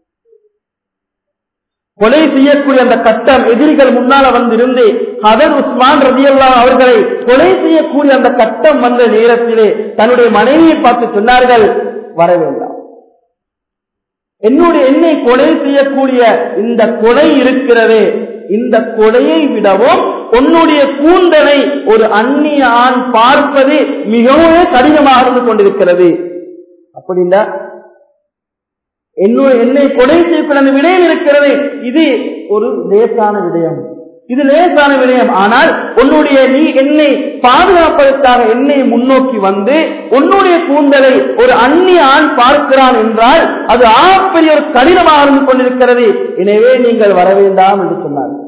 கொலை செய்யக்கூடிய அந்த கட்டம் எதிரிகள் முன்னால வந்திருந்து ஹஜ்ரத் உஸ்மான் ரலியல்லாஹு அவர்களை கொலை செய்யக்கூடிய அந்த கட்டம் வந்த நேரத்திலே தன்னுடைய மனைவியை பார்த்து சொன்னார்கள், வர வேண்டாம், என்னுடைய என்னை கொலை செய்யக்கூடிய இந்த கொலை இருக்கிறதே, இந்த கொலையை விடவும் உன்னுடைய கூந்தலை ஒரு அந்நிய ஆண் பார்ப்பது மிகவும் கடினமாக இருந்து கொண்டிருக்கிறது. அப்படின்னா என்னுடைய என்னை கொலை செய்யக்கூடிய அந்த விடயம் இருக்கிறது, இது ஒரு லேசான விடயம், இது லேசான விடயம். ஆனால் உன்னுடைய நீ என்னை பாதுகாப்பதற்காக என்னை முன்னோக்கி வந்து உன்னுடைய கூந்தலை ஒரு அந்நிய ஆண் பார்க்கிறான் என்றால் அது ஆப்பெரிய ஒரு கடினமாக இருந்து கொண்டிருக்கிறது, எனவே நீங்கள் வர வேண்டாம் என்று சொன்னார்கள்.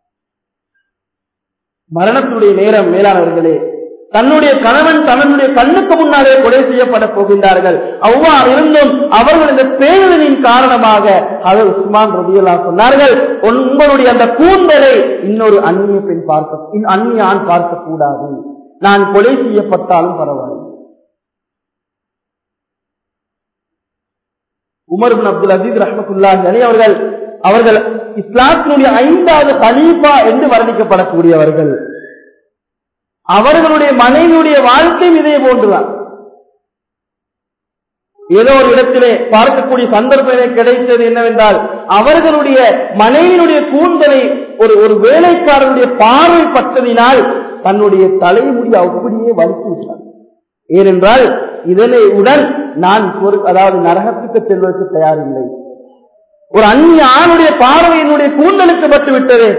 மரணத்துடைய நேரம் மேலானவர்களே, தன்னுடைய கணவன் தன்னுடைய கண்ணுக்கு முன்னாலே கொலை செய்யப்பட போகின்றார்கள். அவ்வாறு இருந்தும் அவர்கள் இந்த பேரலின் காரணமாக ஹஜ்ரத் உஸ்மான் ரலியல்லாஹு சொன்னார்கள், உங்களுடைய அந்த கூந்தலை இன்னொரு அந்நிய பெண் பார்க்க அந்நிய ஆண் பார்க்க கூடாது, நான் கொலை செய்யப்பட்டாலும் பரவாயில்லை. உமர் இப்னு அப்துல் அசீஸ் ரஹ்மத்துல்லாஹி அலைஹி அவர்கள் அவர்கள் இஸ்லாத்தினுடைய ஐந்தாவது கலீஃபா என்று வர்ணிக்கப்படக்கூடியவர்கள். அவர்களுடைய மனைவியுடைய வாழ்க்கையும் இதே போன்றுதான். ஏதோ ஒரு இடத்திலே பார்க்கக்கூடிய சந்தர்ப்பம் கிடைத்தது என்னவென்றால், அவர்களுடைய மனைவியினுடைய கூந்தலை ஒரு ஒரு வேலைக்காரனுடைய பார்வை பட்டதினால் தன்னுடைய தலைமுடி அப்படியே வலித்து விட்டார். ஏனென்றால் இதனை உடன் நான் அதாவது நரகத்துக்கு செல்வதற்கு தயாரில்லை, ஒரு அந்நிய ஆணுடைய பார்வையினுடைய கூந்தலுக்கு பட்டு விட்டது.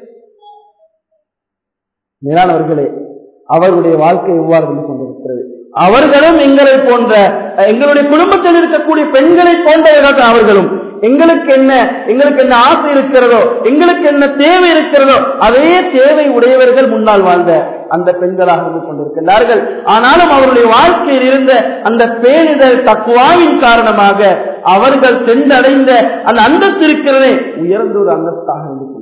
மேலானவர்களே, அவர்களுடைய வாழ்க்கை எவ்வாறு வந்து கொண்டிருக்கிறது? அவர்களும் எங்களை போன்ற எங்களுடைய குடும்பத்தில் இருக்கக்கூடிய பெண்களை போன்றவர்கள். அவர்களும் எங்களுக்கு என்ன எங்களுக்கு என்ன ஆசை இருக்கிறதோ, எங்களுக்கு என்ன தேவை இருக்கிறதோ அதே தேவை உடையவர்கள் முன்னால் வாழ்ந்த அந்த பெண்களாக இருந்து கொண்டிருக்கிறார்கள். ஆனாலும் அவருடைய வாழ்க்கையில் இருந்த அந்த பேரிடர் தக்குவாவின் காரணமாக அவர்கள் சென்றடைந்த அந்த அந்தஸ்து இருக்கிறதே உயர்ந்த ஒரு அந்தஸ்தாக இருந்து கொண்டிருக்கிறது.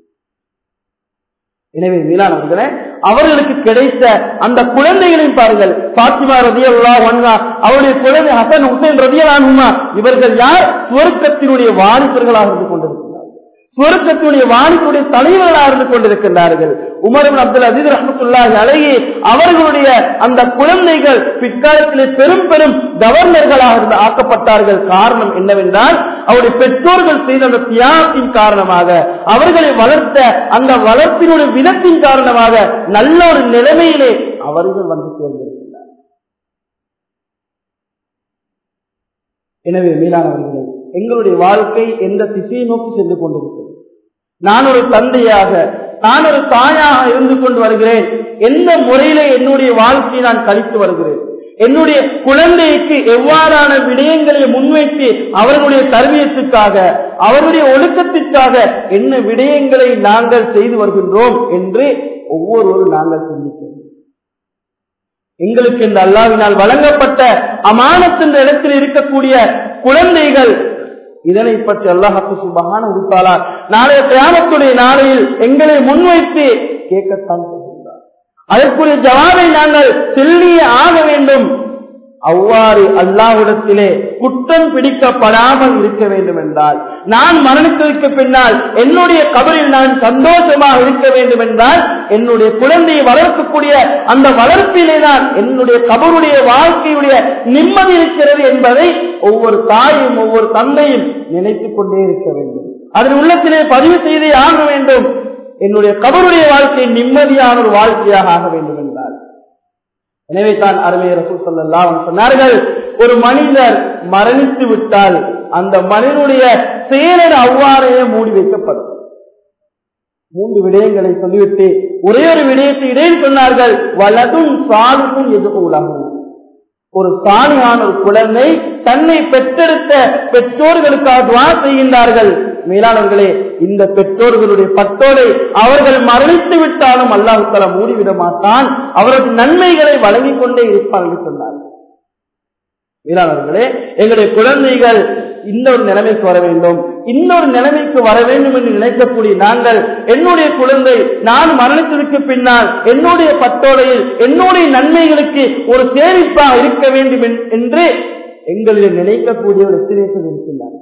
எனவே மீளானவர்களே, அவர்களுக்கு கிடைத்த அந்த குழந்தைகளையும் பாருங்கள். பாத்திமா ரலியல்லாஹு அன்ஹா அவருடைய குழந்தை ஹசன் ஹுசைன் ரலியல்லாஹு அன்ஹுமா இவர்கள் யார்? சுவர்க்கத்தினுடைய வாரிசுகளாக இருந்து கொண்டிருக்கிறார்கள். சுவர்க்கத்துடைய வாணிகளுடைய தலைவர்களாக இருந்து கொண்டிருக்கின்றார்கள். உமர் இப்னு அப்துல் அசீஸ் ரஹ்மத்துல்லாஹி அலைஹி அவர்களுடைய அந்த குழந்தைகள் பிற்காலத்திலே பெரும் பெரும் கவர்னர்களாக இருந்து ஆக்கப்பட்டார்கள். காரணம் என்னவென்றால் அவருடைய பெற்றோர்கள் செய்த அந்த தியாகத்தின் காரணமாக, அவர்களை வளர்த்த அந்த வளர்ப்பினுடைய விதத்தின் காரணமாக நல்ல ஒரு நிலைமையிலே அவர்கள் வந்து சேர்ந்திருக்கிறார். எனவே மேலானவர்களே, எங்களுடைய வாழ்க்கை எந்த திசையை நோக்கி சென்று கொண்டிருக்கிறது? நான் ஒரு தந்தையாக, நான் ஒரு தாயாக இருந்து கொண்டு வருகிறேன். எந்த முறையிலே என்னுடைய வாழ்க்கையை நான் கழித்து வருகிறேன்? என்னுடைய குழந்தைக்கு எவ்வாறான விடயங்களை முன்வைத்து அவர்களுடைய தர்பியத்துக்காக, அவருடைய ஒழுக்கத்திற்காக என்ன விடயங்களை நாங்கள் செய்து வருகின்றோம் என்று ஒவ்வொருவரும் நாங்கள் சிந்திக்கிறோம். எங்களுக்கு இந்த அல்லாஹ்வினால் வழங்கப்பட்ட அமானத் என்ற இடத்தில் இருக்கக்கூடிய குழந்தைகள், இதனை பற்றி அல்லாஹ் சுப்ஹானஹு வ தஆலா நாளைய கியாமத்துடைய நாளையில் எங்களை முன்வைத்து கேட்கத்தான் போகின்றார். அதற்குரிய ஜவாபை நாங்கள் சொல்லியே ஆக வேண்டும். அவ்வாறு அல்லாஹ்விடத்திலே குற்றம் பிடிக்கப்படாமல் இருக்க வேண்டும் என்றால், நான் மரணித்ததற்கு பின்னால் என்னுடைய கபரில் நான் சந்தோஷமாக இருக்க வேண்டும் என்றால், என்னுடைய குழந்தையை வளர்க்கக்கூடிய அந்த வளர்ப்பிலே தான் என்னுடைய கபருடைய வாழ்க்கையுடைய நிம்மதி இருக்கிறது என்பதை ஒவ்வொரு தாயும் ஒவ்வொரு தந்தையும் நினைத்துக் கொண்டே இருக்க வேண்டும். அதன் உள்ளத்திலே பதிவு செய்தே ஆக வேண்டும். என்னுடைய கபருடைய வாழ்க்கை நிம்மதியான ஒரு வாழ்க்கையாக ஆக வேண்டும் என்றால். எனவே தான் அருமை ரசூல் ஸல்லல்லாஹு அலைஹி வஸல்லம் சொன்னார்கள், ஒரு மனிதர் மரணித்து விட்டால் அந்த மனிதனுடைய செயலர் அவ்வாறே மூடி வைக்கப்படும். மூன்று விடயங்களை சொல்லிவிட்டு ஒரே ஒரு விடயத்தை இடையில் சொன்னார்கள், வலதுன் சாலிஹுன் யதுஉலஹு. ஒரு சாலிஹான ஒரு குழந்தை தன்னை பெற்றெடுத்த பெற்றோர்களுக்காக துஆ செய்கின்றார்கள். மேலாளர்களே, இந்த பெற்றோர்களுடைய பட்டோலை அவர்கள் மரணித்து விட்டாலும் அல்லாஹ் தஆலா மூடிவிட மாட்டான், அவரது நன்மைகளை வழங்கிக் கொண்டே இருப்பார் என்று சொன்னார்கள். மேலாளர்களே, எங்களுடைய குழந்தைகள் இன்னொரு நிலைமைக்கு வர வேண்டும், இன்னொரு நிலைமைக்கு வர வேண்டும் என்று நினைக்கக்கூடிய நாங்கள், என்னுடைய குழந்தை நான் மரணித்ததற்கு பின்னால் என்னுடைய பட்டோலையில் என்னுடைய நன்மைகளுக்கு ஒரு சேமிப்பாக இருக்க வேண்டும் என்று எங்களில் நினைக்கக்கூடிய ஒரு எத்தனைகள் இருக்கின்றார்கள்.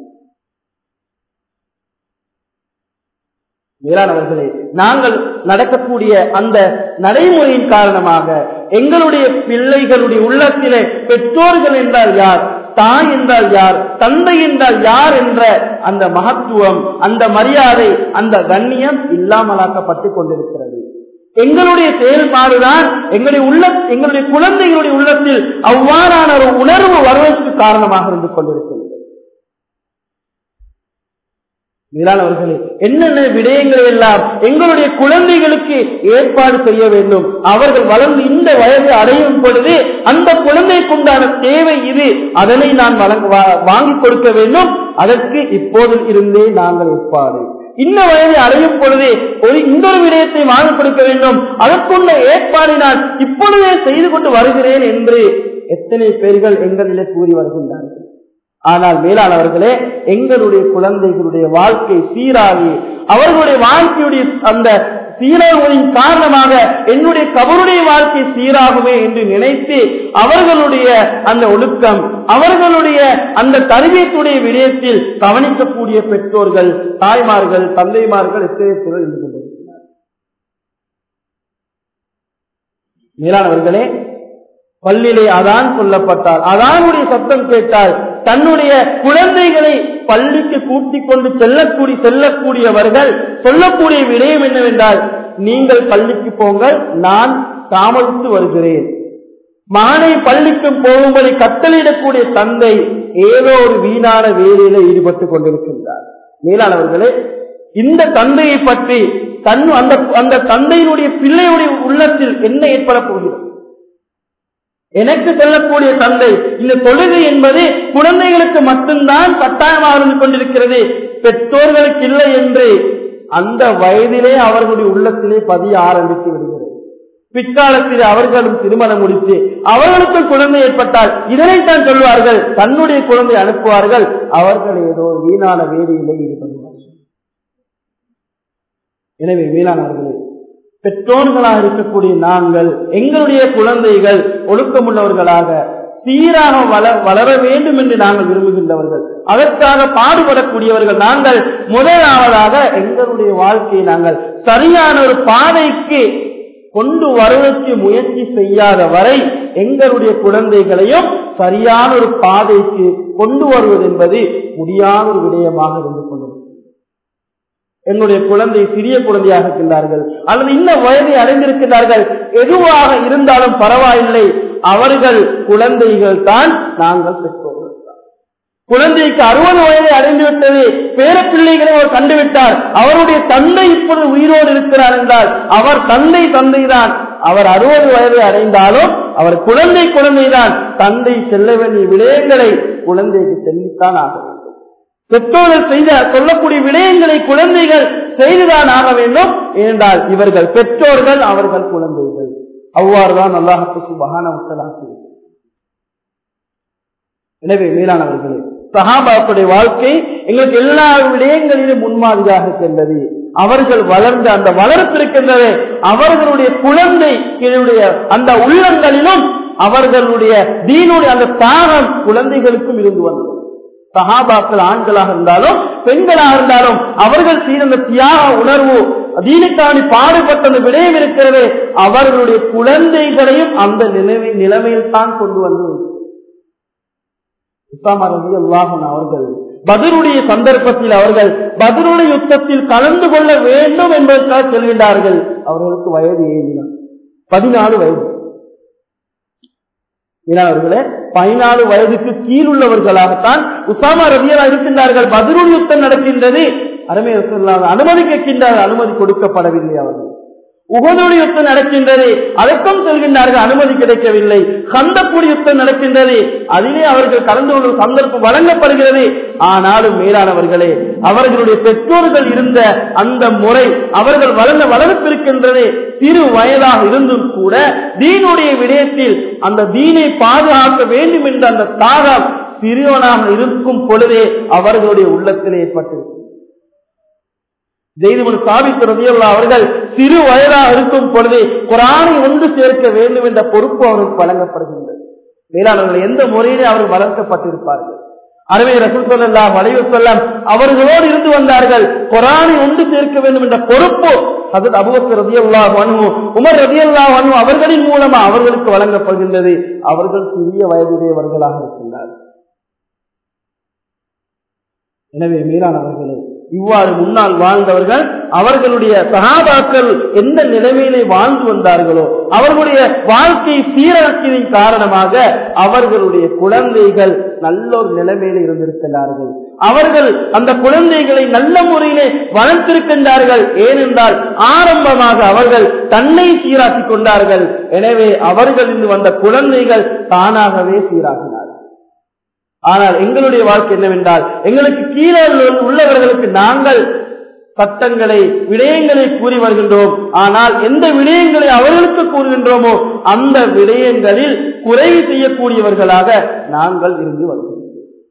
மேலானவர்களே, நாங்கள் நடக்கக்கூடிய அந்த நடைமுறையின் காரணமாக எங்களுடைய பிள்ளைகளுடைய உள்ளத்திலே பெற்றோர்கள் என்றால் யார், தாய் என்றால் யார், தந்தை என்றால் யார் என்ற அந்த மகத்துவம், அந்த மரியாதை, அந்த கண்ணியம் இல்லாமலாக்கப்பட்டுக் கொண்டிருக்கிறது. எங்களுடைய செயல்பாடுதான் எங்களுடைய உள்ள எங்களுடைய குழந்தைகளுடைய உள்ளத்தில் அவ்வாறான ஒரு உணர்வு வருவதற்கு காரணமாக இருந்து கொண்டிருக்கிறது. மேலானவர்களே, என்னென்ன விடயங்களை எல்லாம் எங்களுடைய குழந்தைகளுக்கு ஏற்பாடு செய்ய வேண்டும். அவர்கள் வளர்ந்து இந்த வயதை அடையும் பொழுது அந்த குழந்தைக்குண்டான தேவை இது, அதனை நான் வாங்கி கொடுக்க வேண்டும். அதற்கு இப்போது இருந்தே நாங்கள் ஏற்பாடு. இந்த வயதை அடையும் பொழுது ஒரு இன்னொரு விடயத்தை வாங்கி கொடுக்க வேண்டும், அதற்குள்ள ஏற்பாடு நான் இப்பொழுதே செய்து கொண்டு வருகிறேன் என்று எத்தனை பேர்கள் எங்களிலே கூறி வருகின்றார்கள். ஆனால் மேலானவர்களே, எங்களுடைய குழந்தைகளுடைய வாழ்க்கை சீராகி அவர்களுடைய வாழ்க்கையுடைய அந்த சீராகுவதின் காரணமாக என்னுடைய கபருடைய வாழ்க்கை சீராகுமே என்று நினைத்து அவர்களுடைய அந்த ஒழுக்கம், அவர்களுடைய அந்த தர்பியத்துடைய விடயத்தில் கவனிக்கக்கூடிய பெற்றோர்கள், தாய்மார்கள், தந்தைமார்கள் எத்தனை பேர் இருந்து கொண்டிருக்கிறார். மேலானவர்களே, பள்ளியிலே அதான் சொல்லப்பட்டால், அதானுடைய சத்தம் கேட்டால் தன்னுடைய குழந்தைகளை பள்ளிக்கு கூட்டிக் கொண்டு செல்லக்கூடிய செல்லக்கூடியவர்கள் சொல்லக்கூடிய விடயம் என்னவென்றால், நீங்கள் பள்ளிக்கு போங்கள், நான் தாமதித்து வருகிறேன். மகனை பள்ளிக்கு போகும்படி கட்டளையிடக்கூடிய தந்தை ஏதோ ஒரு வீணான வேலையில ஈடுபட்டுக் கொண்டிருக்கின்றார். மேலானவர்களே, இந்த தந்தையை பற்றி தன் அந்த அந்த தந்தையினுடைய பிள்ளையுடைய உள்ளத்தில் என்ன ஏற்பட போகிறது? எனக்கு சொல்லக்கூடிய தந்தை, இந்த தொழுகை என்பது குழந்தைகளுக்கு மட்டும்தான் கட்டாயமாக இருந்து கொண்டிருக்கிறது, பெற்றோர்களுக்கு இல்லை என்று அந்த வயதிலே அவர்களுடைய உள்ளத்திலே பதிய ஆரம்பித்து விடுகிறது. பிற்காலத்தில் அவர்களும் திருமணம் முடித்து அவர்களுக்கு குழந்தை ஏற்பட்டால் இதனைத்தான் சொல்வார்கள், தன்னுடைய குழந்தை அனுப்புவார்கள், அவர்கள் ஏதோ வீணான வேலையிலே ஈடுபடுவார்கள். எனவே வீணானவர்களே, பெற்றோர்களாக இருக்கக்கூடிய நாங்கள் எங்களுடைய குழந்தைகள் ஒழுக்கமுள்ளவர்களாக சீராக வள வளர வேண்டும் என்று நாங்கள் விரும்புகின்றவர்கள், அதற்காக பாடுபடக்கூடியவர்கள். நாங்கள் முதலாவதாக எங்களுடைய வாழ்க்கையை நாங்கள் சரியான ஒரு பாதைக்கு கொண்டு வருவதற்கு முயற்சி செய்யாத வரை எங்களுடைய குழந்தைகளையும் சரியான ஒரு பாதைக்கு கொண்டு வருவது என்பது முடியாத ஒரு விடயமாக இருந்து கொண்டிருக்கிறது. என்னுடைய குழந்தை சிறிய குழந்தையாக இருக்கின்றார்கள் அல்லது இன்ன வயதை அடைந்திருக்கிறார்கள், எதுவாக இருந்தாலும் பரவாயில்லை, அவர்கள் குழந்தைகள் தான், நாங்கள் பெற்றோர்கள். குழந்தைக்கு அறுபது வயதை அடைந்துவிட்டது, பேர பிள்ளைகளை அவர் கண்டுவிட்டார், அவருடைய தந்தை இப்பொழுது உயிரோடு இருக்கிறார் என்றால் அவர் தந்தை தந்தைதான். அவர் அறுபது வயதை அடைந்தாலும் அவர் குழந்தை குழந்தைதான். தந்தை செல்ல வேண்டிய விடயங்களை குழந்தைக்கு செல்லித்தான் ஆக வேண்டும். பெற்றோர்கள் செய்த சொல்லக்கூடிய விடயங்களை குழந்தைகள் செய்துதான் ஆக வேண்டும். ஏனென்றால் இவர்கள் பெற்றோர்கள், அவர்கள் குழந்தைகள். அவ்வாறுதான் அல்லாஹ் சுப்ஹானஹு வ தஆலா. எனவே மேலானவர்களே, சஹாபாக்களுடைய வாழ்க்கை எங்களுக்கு எல்லா விடயங்களிலும் முன்மாதிரியாக இருக்கின்றது. அவர்கள் வளர்ந்த அந்த வளர்த்திருக்கின்றது அவர்களுடைய குழந்தைகளுடைய அந்த உள்ளங்களிலும் அவர்களுடைய தீனுடைய அந்த தாகம் குழந்தைகளுக்கும் இருந்து வந்தது. சஹாபாக்கள் ஆண்களாக இருந்தாலும் பெண்களாக இருந்தாலும் அவர்கள் செய்த தியாக உணர்வு, தீனுக்கான பாடுபட்ட அந்த விடயம் இருக்கிறது, அவர்களுடைய குழந்தைகளையும் அந்த நிலைமை நிலைமையில் தான் கொண்டு வந்து உஸாமா ரலியல்லாஹு அன்ஹு அவர்கள் பத்ருடைய சந்தர்ப்பத்தில் அவர்கள் பத்ருடைய யுத்தத்தில் கலந்து கொள்ள வேண்டும் என்பதற்காக செல்கின்றார்கள். அவர்களுக்கு வயது ஏழு பதினாலு வயது. அவர்களே பதினாலு வயதுக்கு கீழ் உள்ளவர்களாகத்தான் உஸாமா ரலியல்லாஹு இருக்கின்றார்கள். பத்ருடைய யுத்தம் நடக்கின்றது, அருமை ரசூலுல்லாஹ் அனுமதி கேட்கின்றார்கள், அனுமதி கொடுக்கப்படவில்லை. அவர்கள் உஹதுடைய யுத்தம் நடக்கின்றது, அதற்கும் செல்கின்றார்கள், அனுமதி கிடைக்கவில்லை. கந்தக்குடி யுத்தம் நடக்கின்றது, அதிலே அவர்கள் கலந்து கொள்ளும் சந்தர்ப்பம் வழங்கப்படுகிறது. ஆனாலும் மேலானவர்களே, அவர்களுடைய பெற்றோர்கள் இருந்த அந்த முறை அவர்கள் வளர்ந்த வளர்ப்பிருக்கின்றது. சிறு வயதாக இருந்தும் கூட தீனுடைய விடயத்தில் அந்த தீனை பாதுகாக்க வேண்டும் என்ற அந்த தாகம் சிறியவனாக இருக்கும் பொழுதே அவர்களுடைய உள்ளத்தில் ஏற்பட்டிருக்கிறது. அவர்கள் சிறு வயதாக இருக்கும் பொழுது குர்ஆனை ஒன்று சேர்க்க வேண்டும் என்ற பொறுப்பு அவர்களுக்கு வழங்கப்படுகின்றது. மேலானவர்கள் எந்த முறையிலே அவர்கள் வளர்க்கப்பட்டிருப்பார்கள். அருமை ரசூல் ஸல்லல்லாஹு அலைஹி வஸல்லம் அவர்களோடு இருந்து வந்தார்கள். குர்ஆனை ஒன்று சேர்க்க வேண்டும் என்ற பொறுப்பு ஹஜ்ரத் அபூபக்கர் ரலியல்லாஹு அன்ஹு, உமர் ரலியல்லாஹு அன்ஹு அவர்களின் மூலமா அவர்களுக்கு வழங்கப்படுகின்றது. அவர்கள் சிறிய வயதுடையவர்களாக இருக்கின்றார்கள். எனவே மேலானவர்களே, இவ்வாறு முன்னால் வாழ்ந்தவர்கள் அவர்களுடைய சஹாபாக்கள் எந்த நிலைமையிலே வாழ்ந்து வந்தார்களோ அவர்களுடைய வாழ்க்கை சீராக்கியதின் காரணமாக அவர்களுடைய குழந்தைகள் நல்ல ஒரு நிலைமையில இருந்திருக்கிறார்கள். அவர்கள் அந்த குழந்தைகளை நல்ல முறையிலே வளர்த்திருக்கின்றார்கள். ஏனென்றால் ஆரம்பமாக அவர்கள் தன்னை சீராக்கிக் கொண்டார்கள். எனவே அவர்களிருந்து வந்த குழந்தைகள் தானாகவே சீராகினார்கள். ஆனால் எங்களுடைய வாழ்க்கை என்னவென்றால், எங்களுக்கு கீழே உள்ளவர்களுக்கு நாங்கள் சட்டங்களை விடயங்களை கூறி வருகின்றோம். ஆனால் எந்த விடயங்களை அவர்களுக்கு கூறுகின்றோமோ அந்த விடயங்களில் குறைவு செய்யக்கூடியவர்களாக நாங்கள் இருந்து வருகின்றோம்.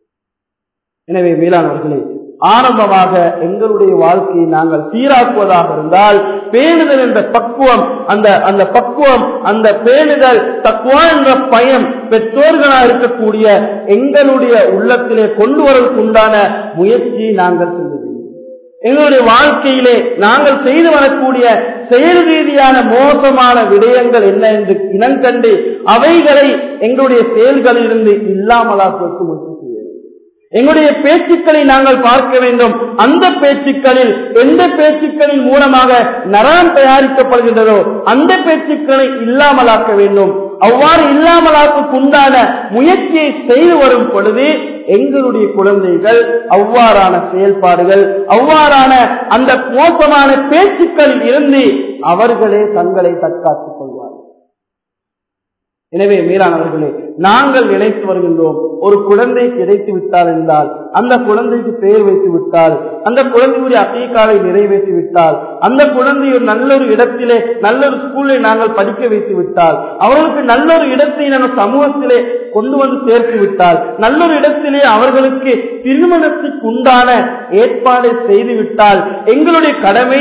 எனவே மேலானவர்களே, ஆரம்பமாக எங்களுடைய வாழ்க்கையை நாங்கள் சீராக்குவதாக இருந்தால் பேணுதல் என்ற பக்குவம், அந்த அந்த பக்குவம் அந்த பேணுதல் தக்வா என்ற பயம் பெற்றோர்களாக இருக்கக்கூடிய எங்களுடைய உள்ளத்திலே கொண்டு வருவதற்குண்டான முயற்சியை நாங்கள் செய்ய வேண்டும். எங்களுடைய வாழ்க்கையிலே நாங்கள் செய்து வரக்கூடிய செயல் ரீதியான மோசமான விடயங்கள் என்ன என்று இனங்கண்டு அவைகளை எங்களுடைய செயல்களில் இருந்து இல்லாமலாக்குவதற்கு முயற்சி செய்ய வேண்டும். எங்களுடைய பேச்சுக்களை நாங்கள் பார்க்க வேண்டும். அந்த பேச்சுக்களில் எந்த பேச்சுக்களின் மூலமாக நரம் தயாரிக்கப்படுகின்றதோ அந்த பேச்சுக்களை இல்லாமலாக்க வேண்டும். அவ்வாறு இல்லாமலாக்குண்டான முயற்சியை செய்து வரும் பொழுது எங்களுடைய குழந்தைகள் அவ்வாறான செயல்பாடுகள், அவ்வாறான அந்த மோசமான பேச்சுக்களில் இருந்து அவர்களே தங்களை தற்காத்துக் கொள்வார்கள். எனவே மேலானவர்களே, நாங்கள் நினைத்து வருகின்றோம், ஒரு குழந்தை கிடைத்து விட்டால் என்றால் அந்த குழந்தைக்கு பெயர் வைத்து விட்டால், அந்த குழந்தையுடைய அக்கீகாவை நிறைவேற்றி விட்டால், அந்த குழந்தை ஒரு நல்ல ஒரு இடத்திலே நல்ல ஒரு ஸ்கூலை நாங்கள் படிக்க வைத்து விட்டால், அவர்களுக்கு நல்ல ஒரு இடத்தை நாங்கள் சமூகத்திலே கொண்டு வந்து சேர்த்து விட்டால், நல்ல ஒரு இடத்திலே அவர்களுக்கு திருமணத்துக்கு உண்டான ஏற்பாடை செய்து விட்டால் எங்களுடைய கடமை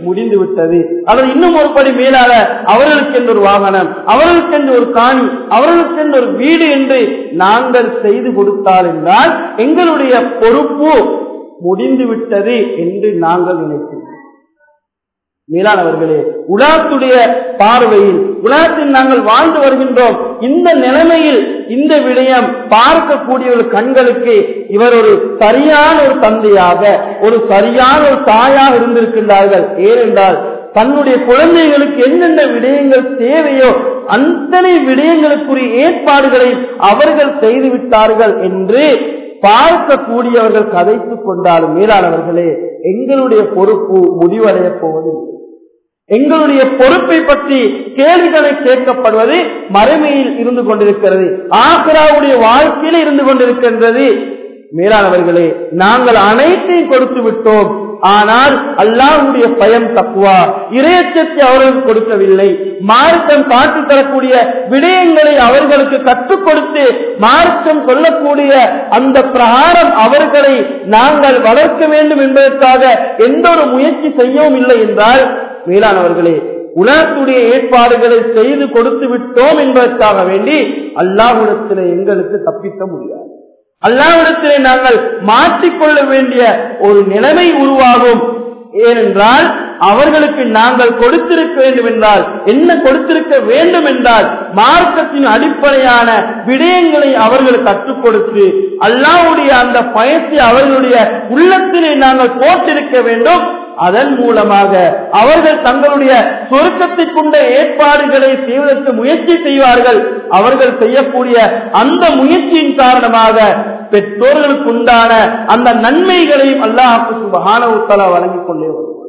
முடிந்து விட்டது. அல்லது இன்னும் ஒரு படி மேலாக அவர்களுக்கென்று ஒரு வாகனம், அவர்களுக்கென்று ஒரு காணி, அவர்களுக்கென்று ஒரு வீடு என்று நாங்கள் செய்து கொடுத்தால் என்றால் எங்களுடைய பொறுப்பு முடிந்து விட்டது என்று நாங்கள் நினைக்கிறோம். மேலானவர்களே, உலகத்துடைய பார்வையில் உலகத்தில் நாங்கள் வாழ்ந்து வருகின்றோம். இந்த நிலைமையில் இந்த விடயம் பார்க்கக்கூடிய கண்களுக்கு இவர் ஒரு சரியான ஒரு தந்தையாக, ஒரு சரியான ஒரு தாயாக இருந்திருக்கின்றார்கள். ஏனென்றால் தன்னுடைய குழந்தைகளுக்கு என்னென்ன விடயங்கள் தேவையோ அத்தனை விடயங்களுக்குரிய ஏற்பாடுகளை அவர்கள் செய்துவிட்டார்கள் என்று பார்க்கக்கூடியவர்கள் கதைத்துக் கொண்டாலும் மேலானவர்களே, எங்களுடைய பொறுப்பு முடிவடைய போவதில்லை. எங்களுடைய பொறுப்பை பற்றி கேள்விகளை கேட்கப்படுவது மறுமையில் இருந்து கொண்டிருக்கிறது, ஆகிராவுடைய வாழ்க்கையில் இருந்து கொண்டிருக்கின்றது. மேலானவர்களே, நாங்கள் அனைத்தையும் கொடுத்து விட்டோம். ஆனால் அல்லாஹ்வுடைய பயம் தக்வா இறையச்சத்தை அவர்களுக்கு கொடுக்கவில்லை. மார்க்கம் காட்டி தரக்கூடிய விடயங்களை அவர்களுக்கு கற்றுக் கொடுத்து மார்க்கம் சொல்லக்கூடிய அந்த பிரகாரம் அவர்களை நாங்கள் வளர்க்க வேண்டும் என்பதற்காக எந்த ஒரு முயற்சி செய்யவும் இல்லை என்றால் மேலானவர்களே, உலகத்துடைய ஏற்பாடுகளை செய்து கொடுத்து விட்டோம் என்பதற்காக வேண்டி அல்லாஹ்விடத்திலே எங்களுக்கு தப்பிக்க முடியாது. அல்லாஹ்விடத்திலே நாங்கள் மாற்றிக்கொள்ள வேண்டிய ஒரு நிலைமை உருவாகும். ஏனென்றால் அவர்களுக்கு நாங்கள் கொடுத்திருக்க வேண்டும் என்றால் என்ன கொடுத்திருக்க வேண்டும் என்றால் மார்க்கத்தின் அடிப்படையான விடயங்களை அவர்கள் கற்றுக் கொடுத்து அல்லாஹ்வுடைய அந்த பயத்தை அவர்களுடைய உள்ளத்திலே நாங்கள் போட்டிருக்க வேண்டும். அதன் மூலமாக அவர்கள் தங்களுடைய சொர்க்கத்தை கொண்ட ஏற்பாடுகளை செய்வதற்கு முயற்சி செய்வார்கள். அவர்கள் செய்யக்கூடிய அந்த முயற்சியின் காரணமாக பெற்றோர்களுக்கு உண்டான அந்த நன்மைகளையும் அல்லாஹ் சுப்ஹானஹு வ தஆலா வழங்கிக் கொண்டே வருவார்.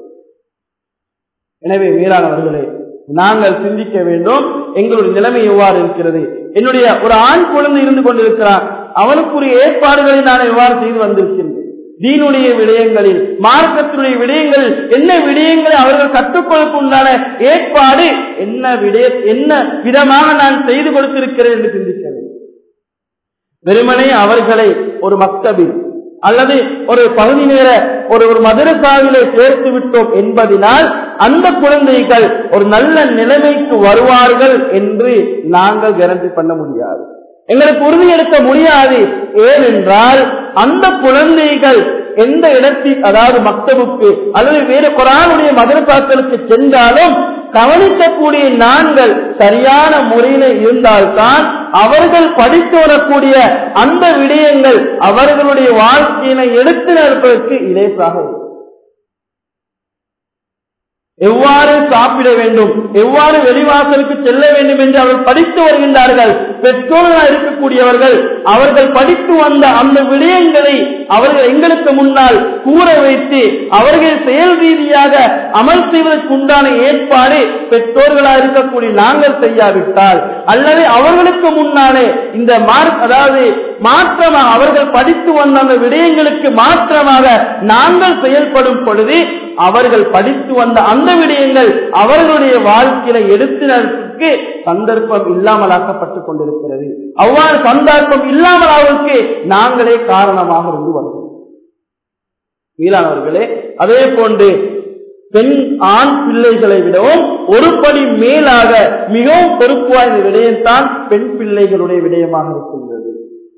எனவே மேலானவர்களே, நாங்கள் சிந்திக்க வேண்டும், எங்களுடைய நிலைமை எவ்வாறு இருக்கிறது. என்னுடைய ஒரு ஆண் குழந்தை இருந்து கொண்டிருக்கிறான், அவனுக்குரிய ஏற்பாடுகளை நான் எவ்வாறு செய்து வந்திருக்கின்றேன். தீனுடைய விடயங்களில் மார்க்கத்தினுடைய விடயங்களில் என்ன விடயங்களை அவர்கள் கற்றுக்கொள்ளுக்கு உண்டான ஏற்பாடு என்ன விடய என்ன விதமாக நான் செய்து கொடுத்திருக்கிறேன் என்று சிந்திக்க வேண்டும். வெறுமனே அவர்களை ஒரு மக்தபில் அல்லது ஒரு பகுதி நேர ஒரு ஒரு மதரசாவிலே சேர்த்து விட்டோம் என்பதனால் அந்த குழந்தைகள் ஒரு நல்ல நிலைமைக்கு வருவார்கள் என்று நாங்கள் கேரண்டி பண்ண முடியாது, எங்களுக்கு உறுதியெடுக்க முடியாது. ஏனென்றால் அந்த குழந்தைகள் எந்த இடத்தில், அதாவது மக்தபுக்கு அல்லது வேறு குர்ஆனுடைய மதரசாக்களுக்கு சென்றாலும் கவனிக்கக்கூடிய நாங்கள் சரியான முறையில் இருந்தால்தான் அவர்கள் படித்து வரக்கூடிய அந்த விடயங்கள் அவர்களுடைய வாழ்க்கையினை எடுத்து நடப்பதற்கு இலேசாக இருக்கும். எவ்வாறு சாப்பிட வேண்டும், எவ்வாறு வெளிவாசலுக்கு செல்ல வேண்டும் என்று அவர்கள் படித்து வருகின்றார்கள். பெற்றோர்களாக இருக்கக்கூடியவர்கள் அவர்கள் படித்து வந்த அந்த விடயங்களை அவர்கள் எங்களுக்கு முன்னால் கூற வைத்து அவர்கள் செயல் ரீதியாக அமல் செய்வதற்கு உண்டான ஏற்பாடு பெற்றோர்களாக இருக்கக்கூடிய நாங்கள் செய்யாவிட்டால் அல்லது அவர்களுக்கு முன்னாலே இந்த மார்க் அதாவது மாற்றமாக அவர்கள் படித்து வந்த அந்த விடயங்களுக்கு மாற்றமாக நாங்கள் செயல்படும் பொழுது அவர்கள் படித்து வந்த அந்த விடயங்கள் அவர்களுடைய வாழ்க்கையில எடுத்துனருக்கு சந்தர்ப்பம் இல்லாமலாக்கப்பட்டுக் கொண்டிருக்கிறது. அவ்வாறு சந்தர்ப்பம் இல்லாமலாவுக்கு நாங்களே காரணமாக இருந்து வருகிறோம். வீரானவர்களே, அதே போன்று பெண் ஆண் பிள்ளைகளை விடவும் ஒரு படி மேலாக மிகவும் பொறுப்பான விடயம்தான் பெண் பிள்ளைகளுடைய விடயமாக இருக்கின்றது.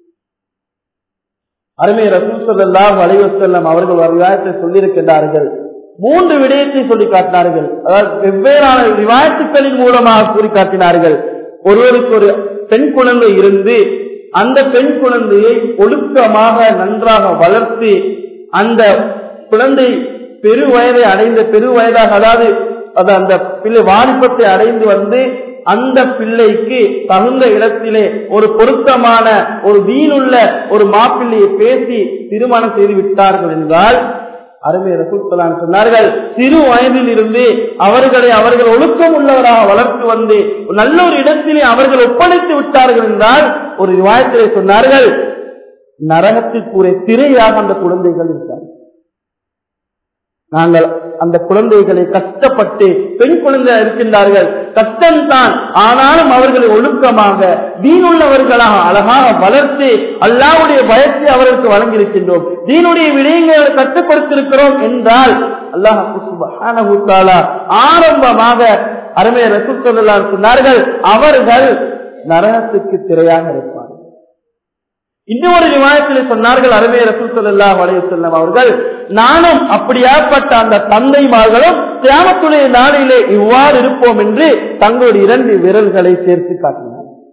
அருமை ரசூல் ஸல்லல்லாஹு அலைஹி வஸல்லம் அவர்கள் வரலாற்றை சொல்லியிருக்கிறார்கள். மூன்று விடயத்தை சொல்லி காட்டினார்கள். அதாவது வெவ்வேறான ரிவாயத்துக்களின் மூலமாக கூறி காட்டினார்கள். ஒருவருக்கு ஒரு பெண் குழந்தை இருந்து அந்த பெண் குழந்தையை ஒழுக்கமாக நன்றாக வளர்த்து அந்த குழந்தை பெரு வயதை அடைந்த பெரு வயதாக அதாவது அந்த பிள்ளை வாலிபத்தை அடைந்து வந்து அந்த பிள்ளைக்கு தகுந்த இடத்திலே ஒரு பொருத்தமான ஒரு தீனுள்ள ஒரு மாப்பிள்ளையை பேசி திருமணம் செய்து விட்டார்கள் என்றால் அருமை ரசூல் ஸல்லல்லாஹு அலைஹி வஸல்லம் சொன்னார்கள், சிறு வயதில் இருந்து அவர்களை அவர்கள் ஒழுக்கம் உள்ளவராக வளர்த்து வந்து நல்ல ஒரு இடத்திலே அவர்கள் ஒப்படைத்து விட்டார்கள் என்றால் ஒரு ரிவாயத்திலே சொன்னார்கள், நரகத்திற்குரிய திரையாக அந்த குழந்தைகள் இருக்கிறார்கள். நாங்கள் அந்த குழந்தைகளை கஷ்டப்பட்டு பெண் குழந்தை இருக்கின்றார்கள், கஷ்டம்தான், ஆனாலும் அவர்களை ஒழுக்கமாக தீனுள்ளவர்களாக அழகாக வளர்த்து அல்லாஹ்வுடைய பயத்தை அவர்களுக்கு வழங்கியிருக்கின்றோம், தீனுடைய விடயங்களை கற்றுக் கொடுத்திருக்கிறோம் என்றால் அல்லாஹ் சுப்ஹானஹு வ தஆலா ஆரம்பமாக அருமை ரசூல் ஸல்லல்லாஹு அலைஹி சொன்னார்கள், அவர்கள் நரகத்துக்கு திரையாக இருப்பார்கள். இன்னொரு ரிவாயத்தில் சொன்னார்கள் அருமை ரசூல் ஸல்லல்லாஹு அலைஹி வஸல்லம் அவர்கள், நானும் அப்படியாப்பட்ட அந்த தந்தைமார்களும் கியாமத்துடைய நாளிலே இவ்வாறு இருப்போம் என்று தங்களுடைய இரண்டு விரல்களை சேர்த்து காட்டினார்.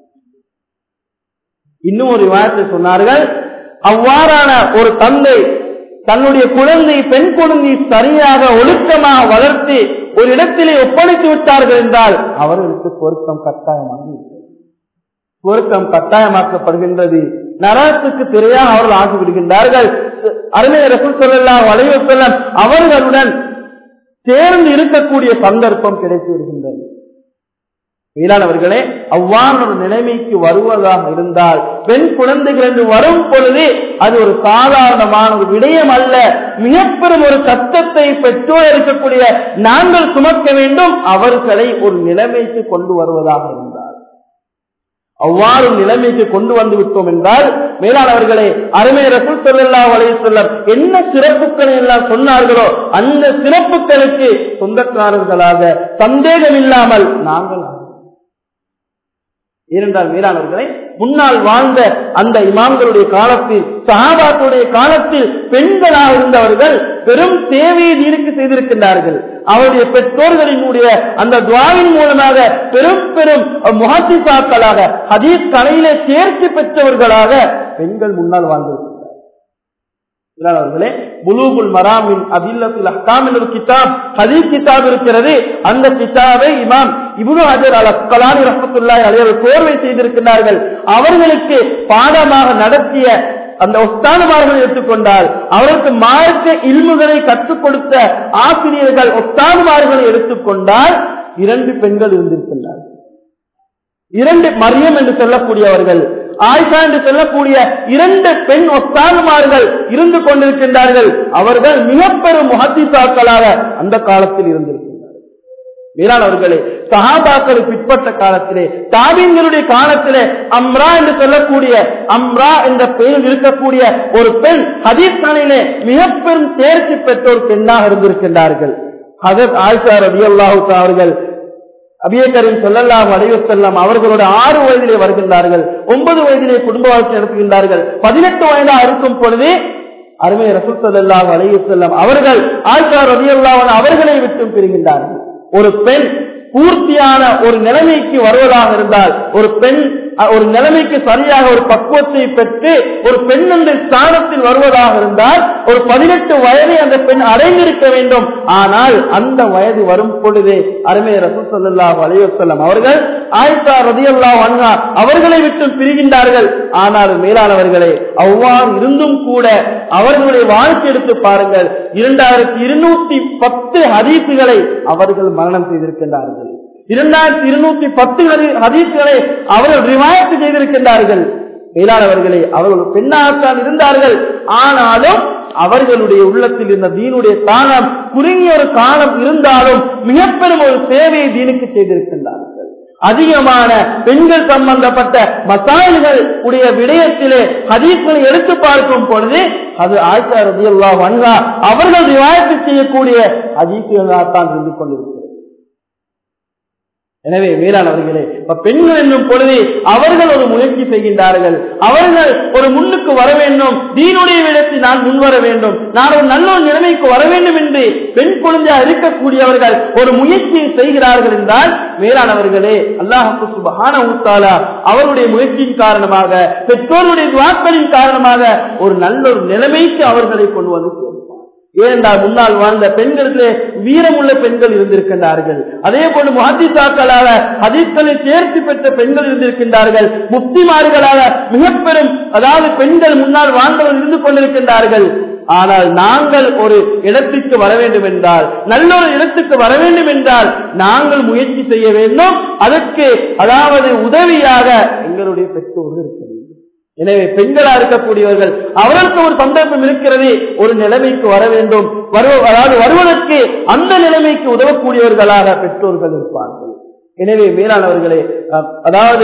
இன்னும் ஒரு ரிவாயத்தில் சொன்னார்கள், அவ்வாறான ஒரு தந்தை தன்னுடைய குழந்தை பெண் குழந்தை சரியாக ஒழுக்கமாக வளர்த்து ஒரு இடத்திலே ஒப்படைத்து விட்டார்கள் என்றால் அவர்களுக்கு சொர்க்கம் கட்டாயமாக சொர்க்கம் கட்டாயமாக்கப்படுகின்றது. நரகத்துக்கு திரையாக அவர்கள் ஆகிவிடுகின்றார்கள். அருமை ரசூல் ஸல்லல்லாஹு அலைஹி வஸல்லம் அவர்களுடன் சேர்ந்து இருக்கக்கூடிய சந்தர்ப்பம் கிடைத்து விடுகின்றது. மேலானவர்களே, அவ்வாறு ஒரு நிலைமைக்கு வருவதாக இருந்தால் பெண் குழந்தைகள் என்று வரும் பொழுது அது ஒரு சாதாரணமான ஒரு விடயம் அல்ல. மிகப்பெரும் ஒரு சத்தத்தை பெற்றோர் இருக்கக்கூடிய நாங்கள் சுமக்க வேண்டும். அவர்களை ஒரு நிலைமைக்கு கொண்டு வருவதாக இருந்தால், அவ்வாறு நிலைமைக்கு கொண்டு வந்து விட்டோம் என்றால், மேலானவர்களே, அருமை ரசூல் ஸல்லல்லாஹு அலைஹி வஸல்லம் என்ன சிறப்புகளை எல்லாம் சொன்னார்களோ அந்த சிறப்புகளுக்கு சொந்தக்காரர்களாக சந்தேகம் இல்லாமல் நாங்கள். ஏனென்றால் மேலானவர்களை, முன்னால் வாழ்ந்த அந்த இமாம்களுடைய காலத்தில், சஹாபாக்களுடைய காலத்தில் பெண்களாக இருந்தவர்கள் பெரும் சேவையை தீனுக்கு செய்திருக்கின்றார்கள். அவருடைய பெற்றோர்களினுடைய அந்த துஆவின் மூலமாக பெரும் பெரும் முஹத்திஸாக்களாக, ஹதீஸ் கலையிலே தேர்ச்சி பெற்றவர்களாக பெண்கள் முன்னால் வாழ்ந்திருக்கிறார்கள். அவர்களே, புலூகுல் மராமின் அதில்லத்துல் அஹ்காம் என்ற கிதாப், ஹதீஸ் கிதாப் இருக்கிறது. அந்த கிதாபை இமாம் இப்னு ஹஜர் அல் அஸ்கலானி ரஹ்மத்துல்லாஹி அலைஹி கோர்வை செய்திருக்கிறார்கள். அவர்களுக்கு பாடமாக நடத்திய அந்த உஸ்தாதுமார்களை எடுத்துக்கொண்டால், அவருக்கு மார்க்க இல்முகளை கற்றுக் கொடுத்த ஆசிரியர்கள் உஸ்தாதுமார்களை எடுத்துக்கொண்டால் இரண்டு பெண்கள் இருந்திருக்கின்றார்கள். இரண்டு மரியம் என்று சொல்லக்கூடியவர்கள், ஆயிஷா என்று சொல்லக்கூடிய இரண்டு பெண் உஸ்தாதுமார்கள் இருந்து கொண்டிருக்கின்றார்கள். அவர்கள் மிக பெரும் முஹத்திஸாக்களாக அந்த காலத்தில் இருந்திருக்கின்றார்கள். மேலானவர்களே, சஹாபாக்களுக்கு பிற்பட்ட காலத்திலே, தாபீன்களுடைய காலத்திலே அம்ரா என்று சொல்லக்கூடிய அம்ரா என்ற பெயரில் இருக்கக்கூடிய ஒரு பெண் ஹதீஸ் கலையிலே மிக பெரும் தேர்ச்சி பெற்ற ஒரு பெண்ணாக இருந்திருக்கின்றார்கள். ஹஜரத் ஆயிஷா ரலியல்லாஹு தஆலா அவர்கள் நபியே கரீம் ஸல்லல்லாஹு அலைஹி வஸல்லம் அவர்களோட ஆறு வயதிலே வருகின்றார்கள். ஒன்பது வயதிலே குடும்ப வாழ்க்கை நடத்துகின்றார்கள். பதினெட்டு வயதாக இருக்கும் பொழுது அருமை ரசூல் ஸல்லல்லாஹு அலைஹி வஸல்லம் அவர்கள் ஆயிஷா ரலியல்லாஹு அன்ஹா அவர்களை விட்டு பிரிகின்றார்கள். ஒரு பெண் பூர்த்தியான ஒரு நிலைமைக்கு வருவதாக இருந்தால், ஒரு பெண் ஒரு நிலைமைக்கு சரியாக ஒரு பக்குவத்தை பெற்று ஒரு பெண் என்ற ஸ்தானத்தில் வருவதாக இருந்தால் ஒரு பதினெட்டு வயதை அந்த பெண் அடைந்திருக்க வேண்டும். ஆனால் அந்த வயது வரும் பொழுதே அருமை ரசூல் ஸல்லல்லாஹு அலைஹி வஸல்லம் அவர்கள் ஆயிஷா ரலியல்லாஹு அன்ஹா அவர்களை விட்டு பிரிகின்றார்கள். ஆனால் மேலானவர்களே, அவ்வாறு இருந்தும் கூட அவர்களுடைய வாழ்க்கை எடுத்து பாருங்கள். இரண்டாயிரத்தி இருநூத்தி பத்து ஹதீசுகளை அவர்கள் மரணம் செய்திருக்கின்றார்கள். இரண்டாயிரத்தி இருநூத்தி பத்து ஹதீஸ்களை அவர்கள் ரிவாயத்து செய்திருக்கின்றார்கள். மேலானவர்களே, அவர்கள் பெண்ணாகத்தான் இருந்தார்கள். ஆனாலும் அவர்களுடைய உள்ளத்தில் இருந்த தீனுடைய தானம் குறுகிய ஒரு காலம் இருந்தாலும் மிக பெரும் ஒரு சேவையை தீனுக்கு செய்திருக்கின்றார்கள். அதிகமான பெண்கள் சம்பந்தப்பட்ட மசாயில்கள் உடைய விடயத்திலே ஹதீஸ்களை எடுத்து பார்க்கும் பொழுது அது ஆயிஷா ரலியல்லாஹு அன்ஹா அவர்கள் ரிவாயத்து செய்யக்கூடிய ஹதீஸ்களாகத்தான் இருந்து கொண்டிருக்கிறது. எனவே மேலானவர்களே, பெண்கள் என்னும் பொழுது அவர்கள் ஒரு முயற்சி செய்கின்றார்கள். அவர்கள் ஒரு முன்னுக்கு வர வேண்டும், தீனுடைய விடத்தில் நான் முன்வர வேண்டும், நான் ஒரு நல்ல ஒரு நிலைமைக்கு வர வேண்டும் என்று பெண் குழந்தையாக இருக்கக்கூடியவர்கள் ஒரு முயற்சியை செய்கிறார்கள் என்றால் மேலானவர்களே, அல்லாஹ் சுப்ஹானஹு வ தஆலா அவருடைய முயற்சியின் காரணமாக, பெற்றோருடைய துஆக்களின் காரணமாக ஒரு நல்ல ஒரு நிலைமைக்கு அவர்களை கொண்டு வந்து சேர்ப்பார். ஏனென்றால் முன்னால் வாழ்ந்த பெண்களிலே வீரமுள்ள பெண்கள் இருந்திருக்கின்றார்கள். அதே போன்று முஹத்திஸாக்களாக ஹதீஸ்களில் தேர்ச்சி பெற்ற பெண்கள் இருந்திருக்கின்றார்கள். முஃப்திமார்களாக மிக பெரும் அதாவது பெண்கள் முன்னால் வாழ்ந்தவர்கள் இருந்து கொண்டிருக்கின்றார்கள். ஆனால் நாங்கள் ஒரு இடத்திற்கு வர வேண்டும் என்றால், நல்ல ஒரு இடத்துக்கு வர வேண்டும் என்றால் நாங்கள் முயற்சி செய்ய வேண்டும். அதற்கு அதாவது உதவியாக எங்களுடைய பெற்றோர்கள் இருக்க வேண்டும். எனவே பெண்களா இருக்கக்கூடியவர்கள் அவர்களுக்கு ஒரு சந்தர்ப்பம் இருக்கிறது, ஒரு நிலைமைக்கு வர வேண்டும், அதாவது வருவதற்கு அந்த நிலைமைக்கு உதவக்கூடியவர்களாக பெற்றோர்கள் இருப்பார்கள். எனவே மேலானவர்களே, அதாவது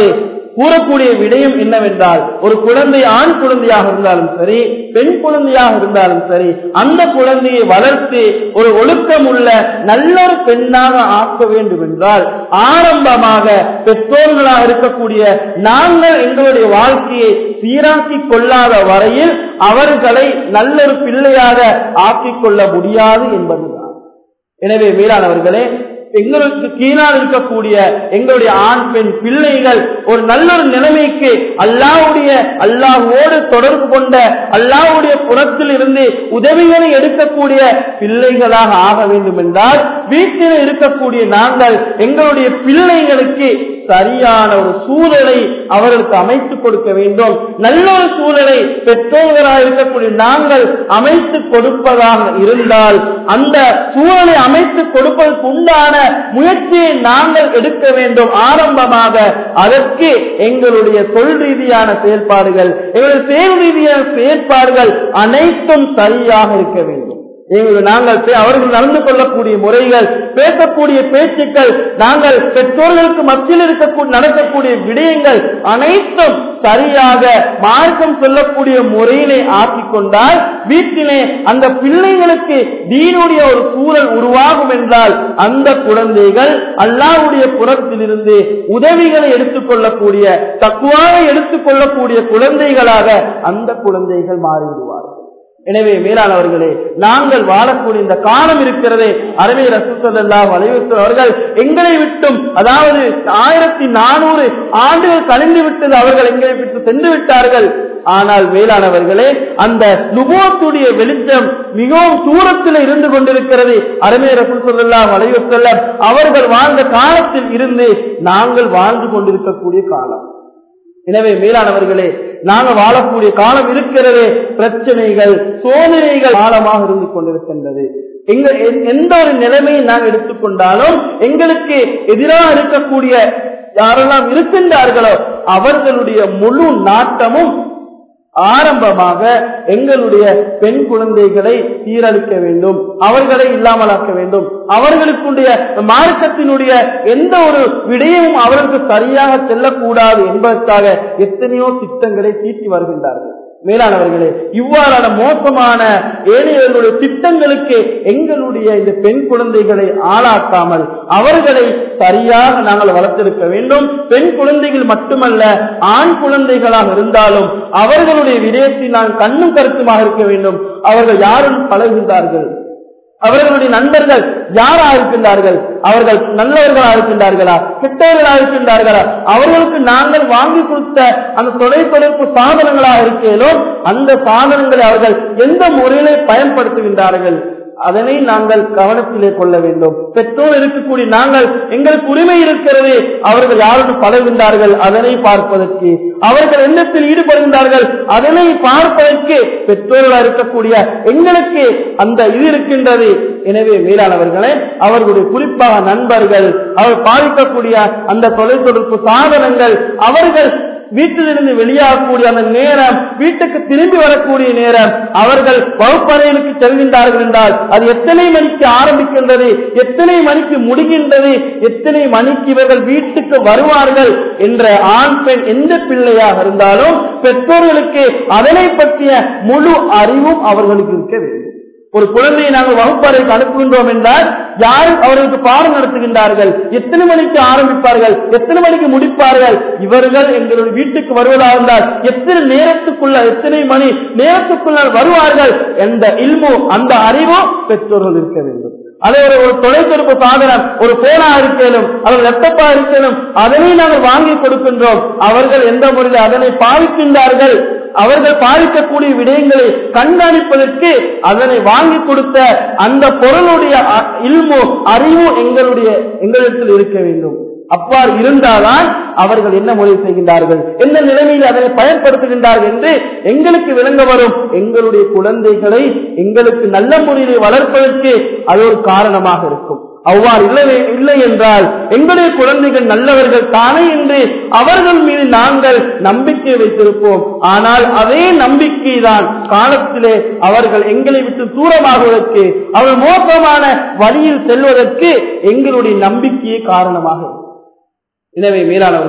கூறக்கூடிய விடயம் என்னவென்றால், ஒரு குழந்தை ஆண் குழந்தையாக இருந்தாலும் சரி, பெண் குழந்தையாக இருந்தாலும் சரி, அந்த குழந்தையை வளர்த்து ஒரு ஒழுக்கம் உள்ள நல்ல ஒரு பெண்ணாக ஆக்க வேண்டும் என்றால் ஆரம்பமாக பெற்றோர்களாக இருக்கக்கூடிய நாங்கள் எங்களுடைய வாழ்க்கையை சீராக்கி கொள்ளாத வரையில் அவர்களை நல்ல ஒரு பிள்ளையாக ஆக்கிக் கொள்ள முடியாது என்பதுதான். எனவே மேலானவர்களே, எங்களுக்கு கீழால் இருக்கக்கூடிய எங்களுடைய ஆண் பெண் பிள்ளைகள் ஒரு நல்ல ஒரு நிலைமைக்கு அல்லாஹ்வுடைய அல்லாஹ்வோடு தொடர்பு கொண்ட அல்லாஹ்வுடைய புறத்தில் இருந்து உதவிகளை எடுக்கக்கூடிய பிள்ளைகளாக ஆக வேண்டும் என்றால் வீட்டில் இருக்கக்கூடிய நாங்கள் எங்களுடைய பிள்ளைகளுக்கு சரியான ஒரு சூழலை அவர்களுக்கு அமைத்துக் கொடுக்க வேண்டும். நல்ல ஒரு சூழலை பெற்றோர்களாக இருக்கக்கூடிய நாங்கள் அமைத்துக் கொடுப்பதாக இருந்தால் அந்த சூழலை அமைத்துக் கொடுப்பதற்கு உண்டான முயற்சியை நாங்கள் எடுக்க வேண்டும். ஆரம்பமாக அதற்கு எங்களுடைய சொல் ரீதியான செயல்பாடுகள், எங்களுடைய செயல் ரீதியான செயல்பாடுகள் அனைத்தும் சரியாக இருக்க வேண்டும். நாங்கள் அவர்கள் நடந்து கொள்ளக்கூடிய முறைகள், பேசக்கூடிய பேச்சுக்கள், நாங்கள் பெற்றோர்களுக்கு மத்தியில் இருக்கக்கூடிய நடக்கக்கூடிய விடயங்கள் அனைத்தும் சரியாக மார்க்கம் சொல்லக்கூடிய முறையிலே ஆக்கிக் கொண்டால் வீட்டிலே அந்த பிள்ளைகளுக்கு தீனுடைய ஒரு சூழல் உருவாகும் என்றால் அந்த குழந்தைகள் அல்லாஹ்வுடைய புறத்திலிருந்து உதவிகளை எடுத்துக் கொள்ளக்கூடிய, தக்வாவை எடுத்துக் கொள்ளக்கூடிய குழந்தைகளாக அந்த குழந்தைகள் மாறிவிடுவார்கள். எனவே மேலானவர்களே, நாங்கள் வாழக்கூடிய இந்த காலம் இருக்கிறதே, அருமை ரசூல் ஸல்லல்லாஹு அலைஹி வஸல்லம் அவர்கள் எங்களை விட்டும், அதாவது ஆயிரத்தி நானூறு ஆண்டுகள் கழிந்து விட்டது, அவர்கள் எங்களை விட்டு சென்று விட்டார்கள். ஆனால் மேலானவர்களே, அந்த நுபுவத்துடைய வெளிச்சம் மிகவும் தூரத்தில் இருந்து கொண்டிருக்கிறது. அருமை ரசூல் ஸல்லல்லாஹு அலைஹி வஸல்லம் அவர்கள் வாழ்ந்த காலத்தில் இருந்து நாங்கள் வாழ்ந்து கொண்டிருக்கக்கூடிய காலம். எனவே மேலானவர்களே, நாங்கள் வாழக்கூடிய காலம் இருக்கிறது, பிரச்சனைகள் சோதனைகள் காலமாக இருந்து கொண்டிருக்கின்றது. எந்த ஒரு நிலைமையை நாங்கள் எடுத்துக்கொண்டாலும் எங்களுக்கு எதிராக இருக்கக்கூடிய யாரெல்லாம் இருக்கின்றார்களோ அவர்களுடைய முழு நாட்டமும் ஆரம்பமாக எங்களுடைய பெண் குழந்தைகளை சீரழிக்க வேண்டும், அவர்களை இல்லாமலாக்க வேண்டும், அவர்களுக்குடைய மார்க்கத்தினுடைய எந்த ஒரு விடயமும் அவர்களுக்கு சரியாக செல்லக்கூடாது என்பதற்காக எத்தனையோ திட்டங்களை தீட்டி வருகின்றார்கள். மேலானவர்களே, இவ்வாறான மோசமான ஏழைகளுடைய திட்டங்களுக்கு எங்களுடைய இந்த பெண் குழந்தைகளை ஆளாக்காமல் அவர்களை சரியாக நாங்கள் வளர்த்திருக்க வேண்டும். பெண் குழந்தைகள் மட்டுமல்ல, ஆண் குழந்தைகளாக இருந்தாலும் அவர்களுடைய விடயத்தில் நான் கண்ணும் கருத்துமாக இருக்க வேண்டும். அவர்கள் யாரும் பழகுகின்றார்கள், அவர்களுடைய நண்பர்கள் யாராக இருக்கின்றார்கள், அவர்கள் நல்லவர்களாக இருக்கின்றார்களா கெட்டவர்களாக இருக்கின்றார்களா, அவர்களுக்கு நாங்கள் வாங்கி கொடுத்த அந்த தொலைத்தொடர்பு சாதனங்களாக இருக்கிறோம், அந்த சாதனங்களை அவர்கள் எந்த முறையிலே பயன்படுத்துகின்றார்கள் அதனை நாங்கள் கவனத்திலே கொள்ள வேண்டும். பெற்றோர் இருக்கக்கூடிய நாங்கள் எங்களுக்கு உரிமை இருக்கிறது, அவர்கள் யாருக்கு பழகுகின்றார்கள் அதனை பார்ப்பதற்கு, அவர்கள் எண்ணத்தில் ஈடுபடுகின்றார்கள் அதனை பார்ப்பதற்கு பெற்றோர்களாக இருக்கக்கூடிய எங்களுக்கு அந்த இது இருக்கின்றது. எனவே மேலானவர்களே, அவர்களுடைய குறிப்பாக நண்பர்கள், அவர் பாதிக்கக்கூடிய அந்த தொலைத்தொடர்பு சாதனங்கள், அவர்கள் வீட்டிலிருந்து வெளியாகக்கூடிய அந்த நேரம், வீட்டுக்கு திரும்பி வரக்கூடிய நேரம், அவர்கள் வகுப்பறைகளுக்கு செல்கின்றார்கள் என்றால் அது எத்தனை மணிக்கு ஆரம்பிக்கின்றது, எத்தனை மணிக்கு முடிகின்றது, எத்தனை மணிக்கு இவர்கள் வீட்டுக்கு வருவார்கள் என்ற ஆண் பெண் எந்த பிள்ளையாக இருந்தாலும் பெற்றோர்களுக்கு அதனை பற்றிய முழு அறிவும் அவர்களுக்கு இருக்க வேண்டும். ஒரு குழந்தையை நாங்கள் வகுப்பறைக்கு அனுப்புகின்றோம் என்றால் யார் அவர்களுக்கு பாடம் நடத்துகின்றார்கள், எத்தனை மணிக்கு ஆரம்பிப்பார்கள், எத்தனை மணிக்கு முடிப்பார்கள், இவர்கள் எங்களுடைய வீட்டுக்கு வருவதாக இருந்தால் எத்தனை நேரத்துக்குள்ள எத்தனை மணி நேரத்துக்குள்ளால் வருவார்கள் என்ற இல்மு அந்த அறிவு பெற்றோர்கள் இருக்க வேண்டும். அதே ஒரு தொலைத்தொடர்பு சாதனம், ஒரு போனா இருக்கணும், அவர் லேப்டாப்பா இருக்கணும், அதனை நாங்கள் வாங்கி கொடுக்கின்றோம். அவர்கள் எந்த முறையில் அதனை பாதிக்கின்றார்கள், அவர்கள் பாதிக்கக்கூடிய விடயங்களை கண்காணிப்பதற்கு அதனை வாங்கி கொடுத்த அந்த பொருளுடைய இல்மு அறிவு எங்களுடைய எங்களிடத்தில் இருக்க வேண்டும். அவ்வாறு இருந்தால்தான் அவர்கள் என்ன முறை செய்கின்றார்கள், என்ன நிலைமையில் அதனை பயன்படுத்துகின்றார்கள் என்று எங்களுக்கு விளங்க வரும். எங்களுடைய குழந்தைகளை எங்களுக்கு நல்ல முறையிலே வளர்ப்பதற்கு அது ஒரு காரணமாக இருக்கும். அவ்வாறு இல்லை இல்லை என்றால் எங்களுடைய குழந்தைகள் நல்லவர்கள் தானே என்று அவர்கள் மீது நாங்கள் நம்பிக்கை வைத்திருப்போம். ஆனால் அதே நம்பிக்கை தான் காலத்திலே அவர்கள் எங்களை விட்டு தூரமாகுவதற்கு, அவர்கள் மோசமான வழியில் செல்வதற்கு எங்களுடைய நம்பிக்கையே காரணமாக. எனவே மேலானவர்களே,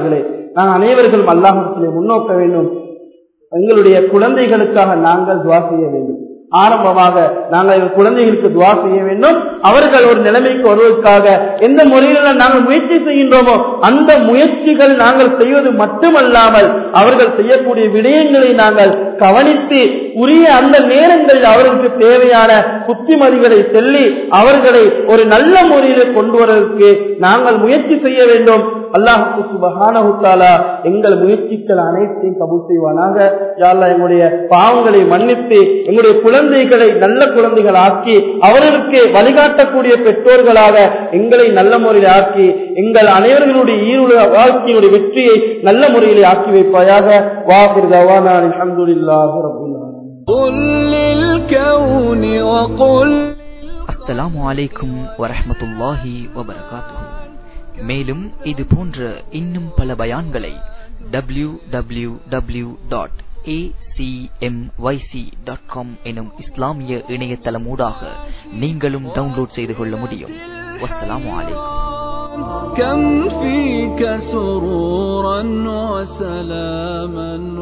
நாங்கள் அனைவர்களும் அல்லாஹ்விடத்திலே முன்னோக்க வேண்டும். எங்களுடைய குழந்தைகளுக்காக நாங்கள் துஆ செய்ய வேண்டும். ஆரம்பமாக நாங்கள் எங்கள் குழந்தைகளுக்கு துஆ செய்ய வேண்டும். அவர்கள் ஒரு நிலைமைக்கு வருவதற்காக எந்த முறையில நாங்கள் முயற்சி செய்கின்றோமோ அந்த முயற்சிகள் நாங்கள் செய்வது மட்டுமல்லாமல் அவர்கள் செய்யக்கூடிய விடயங்களை நாங்கள் கவனித்து உரிய அந்த நேரங்களில் அவர்களுக்கு தேவையான புத்திமதிகளை சொல்லி அவர்களை ஒரு நல்ல முறையில் கொண்டு வருவதற்கு நாங்கள் முயற்சி செய்ய வேண்டும். அல்லாஹ் சுப்ஹானஹு வ தஆலா எங்கள் முயற்சிகள் அனைத்தையும் கபூல் செய்வானாக. யா அல்லாஹ் எங்களுடைய பாவங்களை மன்னித்து எங்களுடைய குழந்தைகளை நல்ல குழந்தைகள் ஆக்கி அவர்களுக்கு வழிகாட்டக்கூடிய பெற்றோர்களாக எங்களை நல்ல முறையில் ஆக்கி எங்கள் அனைவர்களுடைய ஈருல வாழ்க்கையினுடைய வெற்றியை நல்ல முறையில் ஆக்கி வைப்பாயாக. வாஹிர் தவானா அல்ஹம்துலில்லாஹி ரப்பில் ஆலமீன். அஸ்ஸலாமு அலைக்கும் வரஹ்மத்துல்லாஹி வபரகாத்துஹு. மேலும் இது போன்ற இன்னும் பல பயான்களை W W W dot A C M Y C dot com எனும் இஸ்லாமிய இணையதளமூடாக நீங்களும் டவுன்லோட் செய்து கொள்ள முடியும். வஸ்ஸலாமு அலைக்கும். كم فيك سرورا وسلاما